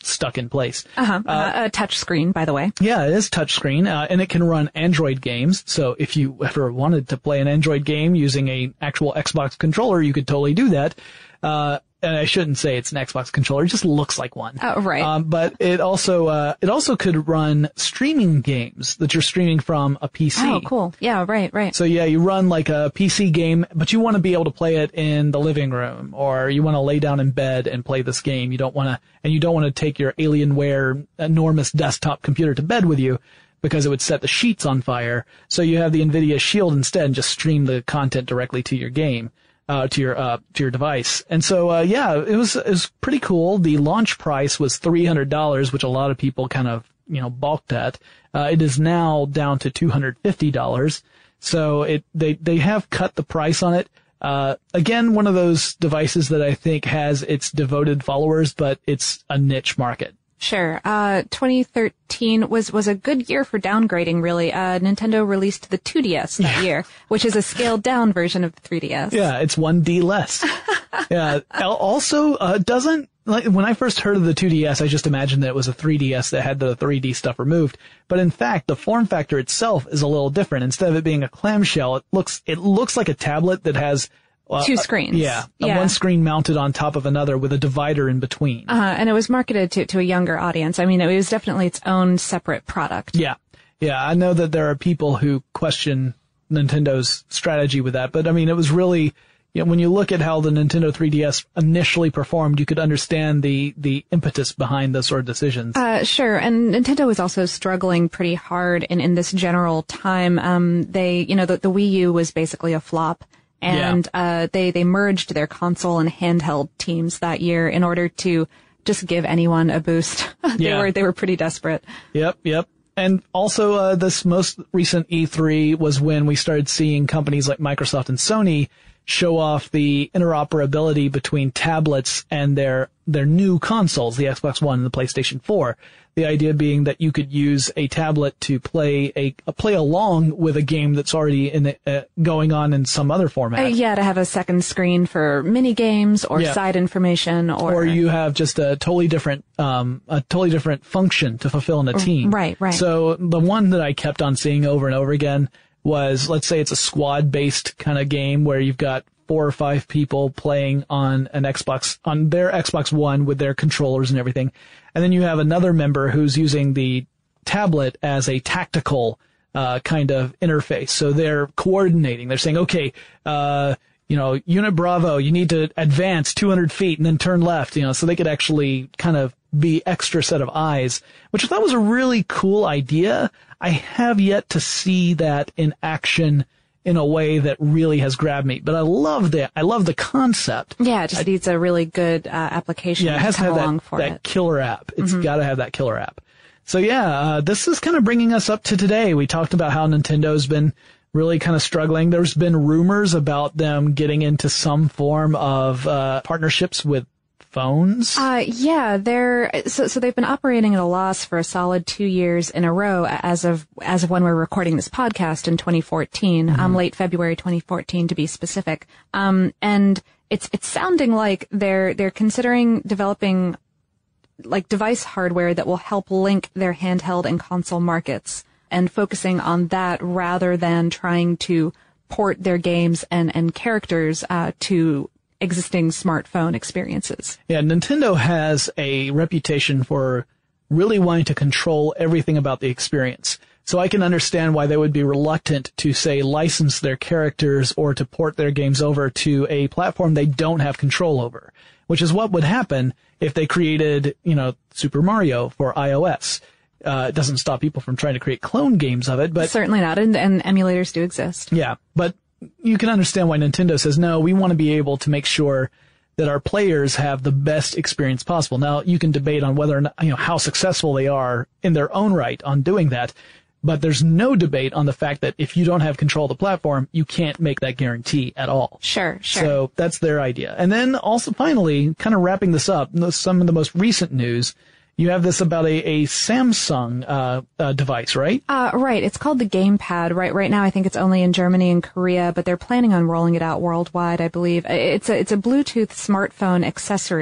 Speaker 2: stuck in place.
Speaker 7: Uh-huh. Uh, uh, a touch screen, by the way.
Speaker 2: Yeah, it is touchscreen, uh, and it can run Android games. So if you ever wanted to play an Android game using a actual Xbox controller, you could totally do that. Uh, and I shouldn't say it's an Xbox controller; it just looks like one.
Speaker 7: Oh, right.
Speaker 2: Um, but it also uh, it also could run streaming games that you're streaming from a P C.
Speaker 7: Oh, cool. Yeah, right, right.
Speaker 2: So yeah, you run like a P C game, but you want to be able to play it in the living room, or you want to lay down in bed and play this game. You don't want to, and you don't want to take your Alienware enormous desktop computer to bed with you, because it would set the sheets on fire. So you have the NVIDIA Shield instead and just stream the content directly to your game, uh, to your, uh, to your device. And so, uh, yeah, it was, it was pretty cool. The launch price was three hundred dollars, which a lot of people kind of, you know, balked at. Uh, it is now down to two hundred fifty dollars. So it, they, they have cut the price on it. Uh, again, one of those devices that I think has its devoted followers, but it's a niche market.
Speaker 7: Sure. Uh, twenty thirteen was, was a good year for downgrading, really. Uh, Nintendo released the two D S that year, which is a scaled down version of the three D S.
Speaker 2: Yeah, it's one D less. Yeah. Also, uh, doesn't, like, when I first heard of the two D S, I just imagined that it was a three D S that had the three D stuff removed. But in fact, the form factor itself is a little different. Instead of it being a clamshell, it looks, it looks like a tablet that has Uh,
Speaker 7: Two screens.
Speaker 2: Yeah,
Speaker 7: yeah.
Speaker 2: One screen mounted on top of another with a divider in between.
Speaker 7: Uh-huh, and it was marketed to, to a younger audience. I mean, it was definitely its own separate product.
Speaker 2: Yeah, yeah. I know that there are people who question Nintendo's strategy with that, but I mean, it was really, you know, when you look at how the Nintendo three D S initially performed, you could understand the, the impetus behind those sort of decisions.
Speaker 7: Uh, sure. And Nintendo was also struggling pretty hard in, in this general time. Um, they, you know, the, the Wii U was basically a flop. And, yeah. uh, they, they merged their console and handheld teams that year in order to just give anyone a boost. they
Speaker 2: yeah.
Speaker 7: were, they were pretty desperate.
Speaker 2: Yep, yep. And also, uh, this most recent E three was when we started seeing companies like Microsoft and Sony show off the interoperability between tablets and their, their new consoles, the Xbox One and the PlayStation four. The idea being that you could use a tablet to play a, a play along with a game that's already in the, uh, going on in some other format.
Speaker 7: Uh, yeah, to have a second screen for mini games or yeah. side information, or
Speaker 2: or you have just a totally different um a totally different function to fulfill in a team.
Speaker 7: Right, right.
Speaker 2: So the one that I kept on seeing over and over again was, let's say it's a squad-based kind of game where you've got four or five people playing on an Xbox, on their Xbox One with their controllers and everything. And then you have another member who's using the tablet as a tactical, uh, kind of interface. So they're coordinating. They're saying, okay, uh, you know, Unit Bravo, you need to advance two hundred feet and then turn left, you know, so they could actually kind of be extra set of eyes, which I thought was a really cool idea. I have yet to see that in action in a way that really has grabbed me. But I love that. I love the concept.
Speaker 7: Yeah, it just I, needs a really good uh, application.
Speaker 2: Yeah, it has to,
Speaker 7: to
Speaker 2: have
Speaker 7: along
Speaker 2: that,
Speaker 7: for
Speaker 2: that
Speaker 7: it.
Speaker 2: killer app. It's
Speaker 7: mm-hmm.
Speaker 2: got to have that killer app. So yeah, uh, this is kind of bringing us up to today. We talked about how Nintendo's been really kind of struggling. There's been rumors about them getting into some form of uh partnerships with phones.
Speaker 7: Uh, yeah, they're, so, so they've been operating at a loss for a solid two years in a row as of, as of when we're recording this podcast in twenty fourteen, mm-hmm. um, late February twenty fourteen to be specific. Um, and it's, it's sounding like they're, they're considering developing like device hardware that will help link their handheld and console markets and focusing on that rather than trying to port their games and, and characters, uh, to existing smartphone experiences.
Speaker 2: Yeah, Nintendo has a reputation for really wanting to control everything about the experience. So I can understand why they would be reluctant to, say, license their characters or to port their games over to a platform they don't have control over, which is what would happen if they created, you know, Super Mario for iOS. Uh, it doesn't stop people from trying to create clone games of it, but
Speaker 7: certainly not, and, and emulators do exist.
Speaker 2: Yeah, but you can understand why Nintendo says, no, we want to be able to make sure that our players have the best experience possible. Now, you can debate on whether or not, you know, how successful they are in their own right on doing that, but there's no debate on the fact that if you don't have control of the platform, you can't make that guarantee at all.
Speaker 7: Sure, sure.
Speaker 2: So that's their idea. And then also finally, kind of wrapping this up, some of the most recent news, you have this about a, a Samsung uh, uh device, right?
Speaker 7: Uh right. It's called the Gamepad. Right right now I think it's only in Germany and Korea, but they're planning on rolling it out worldwide, I believe. It's a it's a Bluetooth smartphone accessory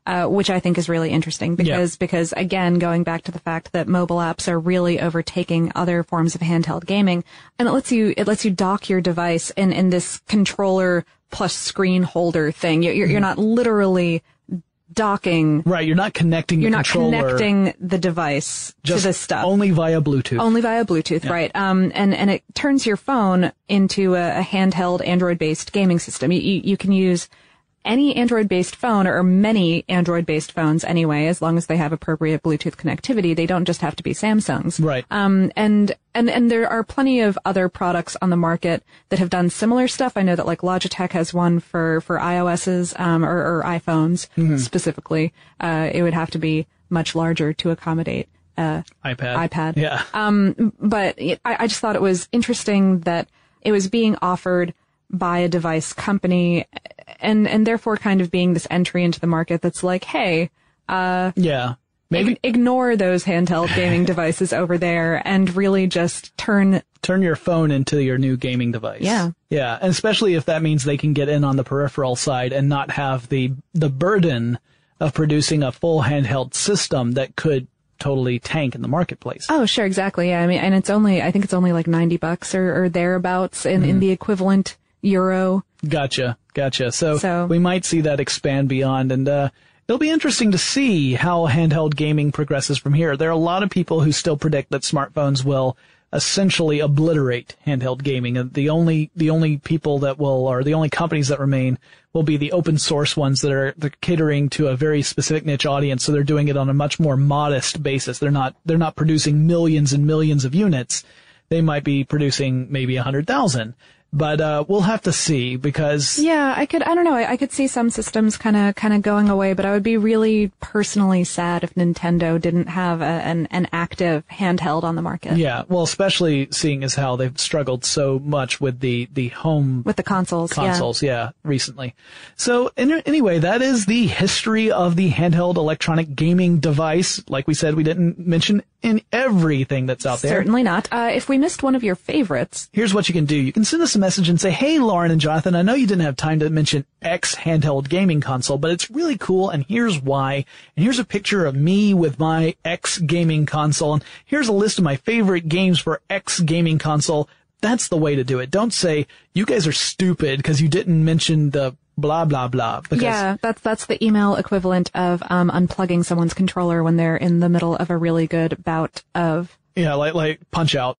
Speaker 7: uh, which I think is really interesting because, yeah. because again, going back to the fact that mobile apps are really overtaking other forms of handheld gaming, and it lets you, it lets you dock your device in, in this controller plus screen holder thing. You're, you're, you're not literally docking.
Speaker 2: Right, you're not connecting the
Speaker 7: You're not
Speaker 2: controller.
Speaker 7: connecting the device
Speaker 2: Just
Speaker 7: to this stuff.
Speaker 2: Only via Bluetooth.
Speaker 7: Only via Bluetooth, yeah. right. Um, and, and it turns your phone into a, a handheld Android-based gaming system. You, you, you can use any Android-based phone, or many Android-based phones anyway, as long as they have appropriate Bluetooth connectivity. They don't just have to be Samsungs.
Speaker 2: Right.
Speaker 7: Um, and, and, and there are plenty of other products on the market that have done similar stuff. I know that like Logitech has one for, for iOS's, um, or, or iPhones mm-hmm. specifically. Uh, it would have to be much larger to accommodate, uh,
Speaker 2: iPad.
Speaker 7: iPad.
Speaker 2: Yeah.
Speaker 7: Um, but it, I, I just thought it was interesting that it was being offered by a device company, and and therefore kind of being this entry into the market that's like, hey, uh,
Speaker 2: yeah, maybe
Speaker 7: ig- ignore those handheld gaming devices over there and really just turn
Speaker 2: turn your phone into your new gaming device.
Speaker 7: Yeah,
Speaker 2: yeah, and especially if that means they can get in on the peripheral side and not have the the burden of producing a full handheld system that could totally tank in the marketplace.
Speaker 7: Oh, sure, exactly. Yeah, I mean, and it's only I think it's only like ninety bucks or, or thereabouts in, mm. in the equivalent euro.
Speaker 2: Gotcha, gotcha. So,
Speaker 7: so
Speaker 2: we might see that expand beyond, and uh it'll be interesting to see how handheld gaming progresses from here. There are a lot of people who still predict that smartphones will essentially obliterate handheld gaming, and the only the only people that will, or the only companies that remain, will be the open source ones that are they're catering to a very specific niche audience. So they're doing it on a much more modest basis. They're not they're not producing millions and millions of units. They might be producing maybe a hundred thousand. But, uh, we'll have to see because.
Speaker 7: Yeah, I could, I don't know, I, I could see some systems kind of, kind of going away, but I would be really personally sad if Nintendo didn't have a, an, an active handheld on the market.
Speaker 2: Yeah, well, especially seeing as how they've struggled so much with the, the home.
Speaker 7: With the consoles,
Speaker 2: Consoles,
Speaker 7: yeah,
Speaker 2: yeah recently. So, in, anyway, that is the history of the handheld electronic gaming device. Like we said, we didn't mention in everything that's out there.
Speaker 7: Certainly not. Uh, if we missed one of your favorites.
Speaker 2: Here's what you can do. You can send us a message and say, hey, Lauren and Jonathan, I know you didn't have time to mention X handheld gaming console, but it's really cool, and here's why. And here's a picture of me with my X gaming console, and here's a list of my favorite games for X gaming console. That's the way to do it. Don't say, you guys are stupid because you didn't mention the blah, blah, blah. Because
Speaker 7: yeah, that's that's the email equivalent of um unplugging someone's controller when they're in the middle of a really good bout of...
Speaker 2: Yeah, like like Punch Out.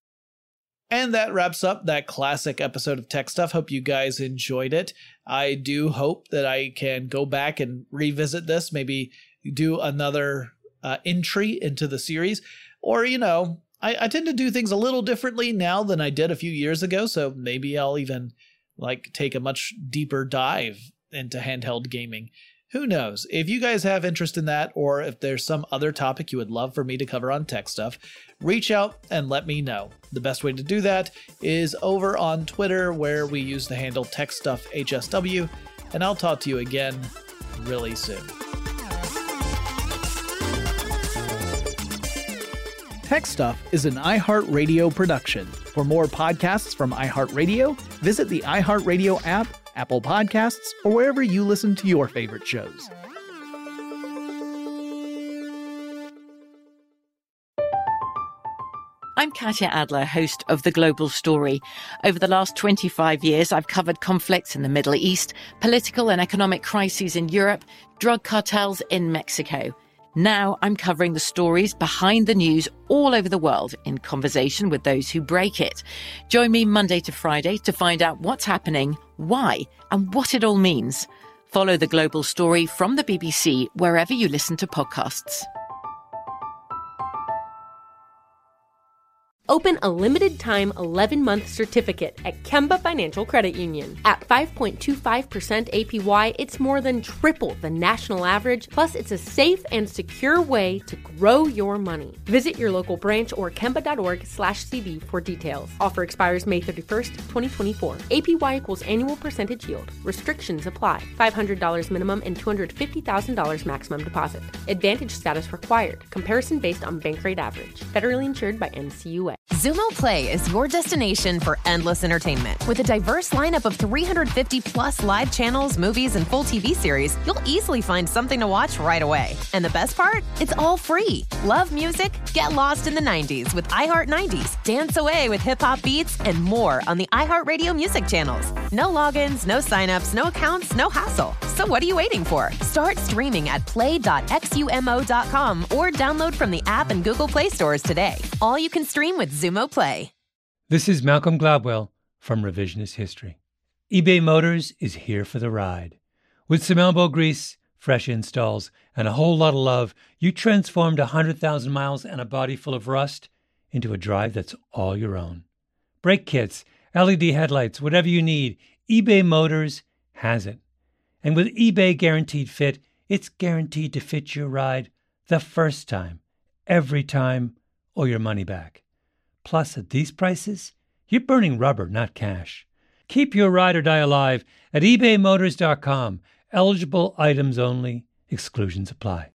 Speaker 1: And that wraps up that classic episode of Tech Stuff. Hope you guys enjoyed it. I do hope that I can go back and revisit this, maybe do another uh, entry into the series. Or, you know, I, I tend to do things a little differently now than I did a few years ago, so maybe I'll even like take a much deeper dive into handheld gaming. Who knows? If you guys have interest in that, or if there's some other topic you would love for me to cover on Tech Stuff, reach out and let me know. The best way to do that is over on Twitter, where we use the handle Tech Stuff H S W, and I'll talk to you again really soon. Tech Stuff is an iHeartRadio production. For more podcasts from iHeartRadio, visit the iHeartRadio app, Apple Podcasts, or wherever you listen to your favorite shows.
Speaker 8: I'm Katya Adler, host of The Global Story. Over the last twenty-five years, I've covered conflicts in the Middle East, political and economic crises in Europe, drug cartels in Mexico. Now I'm covering the stories behind the news all over the world in conversation with those who break it. Join me Monday to Friday to find out what's happening, why, and what it all means. Follow The Global Story from the B B C wherever you listen to podcasts.
Speaker 10: Open a limited-time eleven-month certificate at Kemba Financial Credit Union. At five point two five percent A P Y, it's more than triple the national average, plus it's a safe and secure way to grow your money. Visit your local branch or kemba.org slash CD for details. Offer expires May thirty-first, twenty twenty-four. A P Y equals annual percentage yield. Restrictions apply. five hundred dollars minimum and two hundred fifty thousand dollars maximum deposit. Advantage status required. Comparison based on bank rate average. Federally insured by N C U A. way.
Speaker 11: Xumo Play is your destination for endless entertainment. With a diverse lineup of three hundred fifty plus live channels, movies, and full T V series, you'll easily find something to watch right away. And the best part? It's all free. Love music? Get lost in the nineties with iHeart nineties. Dance away with hip-hop beats and more on the iHeartRadio music channels. No logins, no signups, no accounts, no hassle. So what are you waiting for? Start streaming at play dot x u m o dot com or download from the app and Google Play stores today. All you can stream with Xumo Play.
Speaker 12: This is Malcolm Gladwell from Revisionist History. eBay Motors is here for the ride. With some elbow grease, fresh installs, and a whole lot of love, you transformed one hundred thousand miles and a body full of rust into a drive that's all your own. Brake kits, L E D headlights, whatever you need, eBay Motors has it. And with eBay Guaranteed Fit, it's guaranteed to fit your ride the first time, every time, or your money back. Plus, at these prices, you're burning rubber, not cash. Keep your ride or die alive at ebay motors dot com. Eligible items only. Exclusions apply.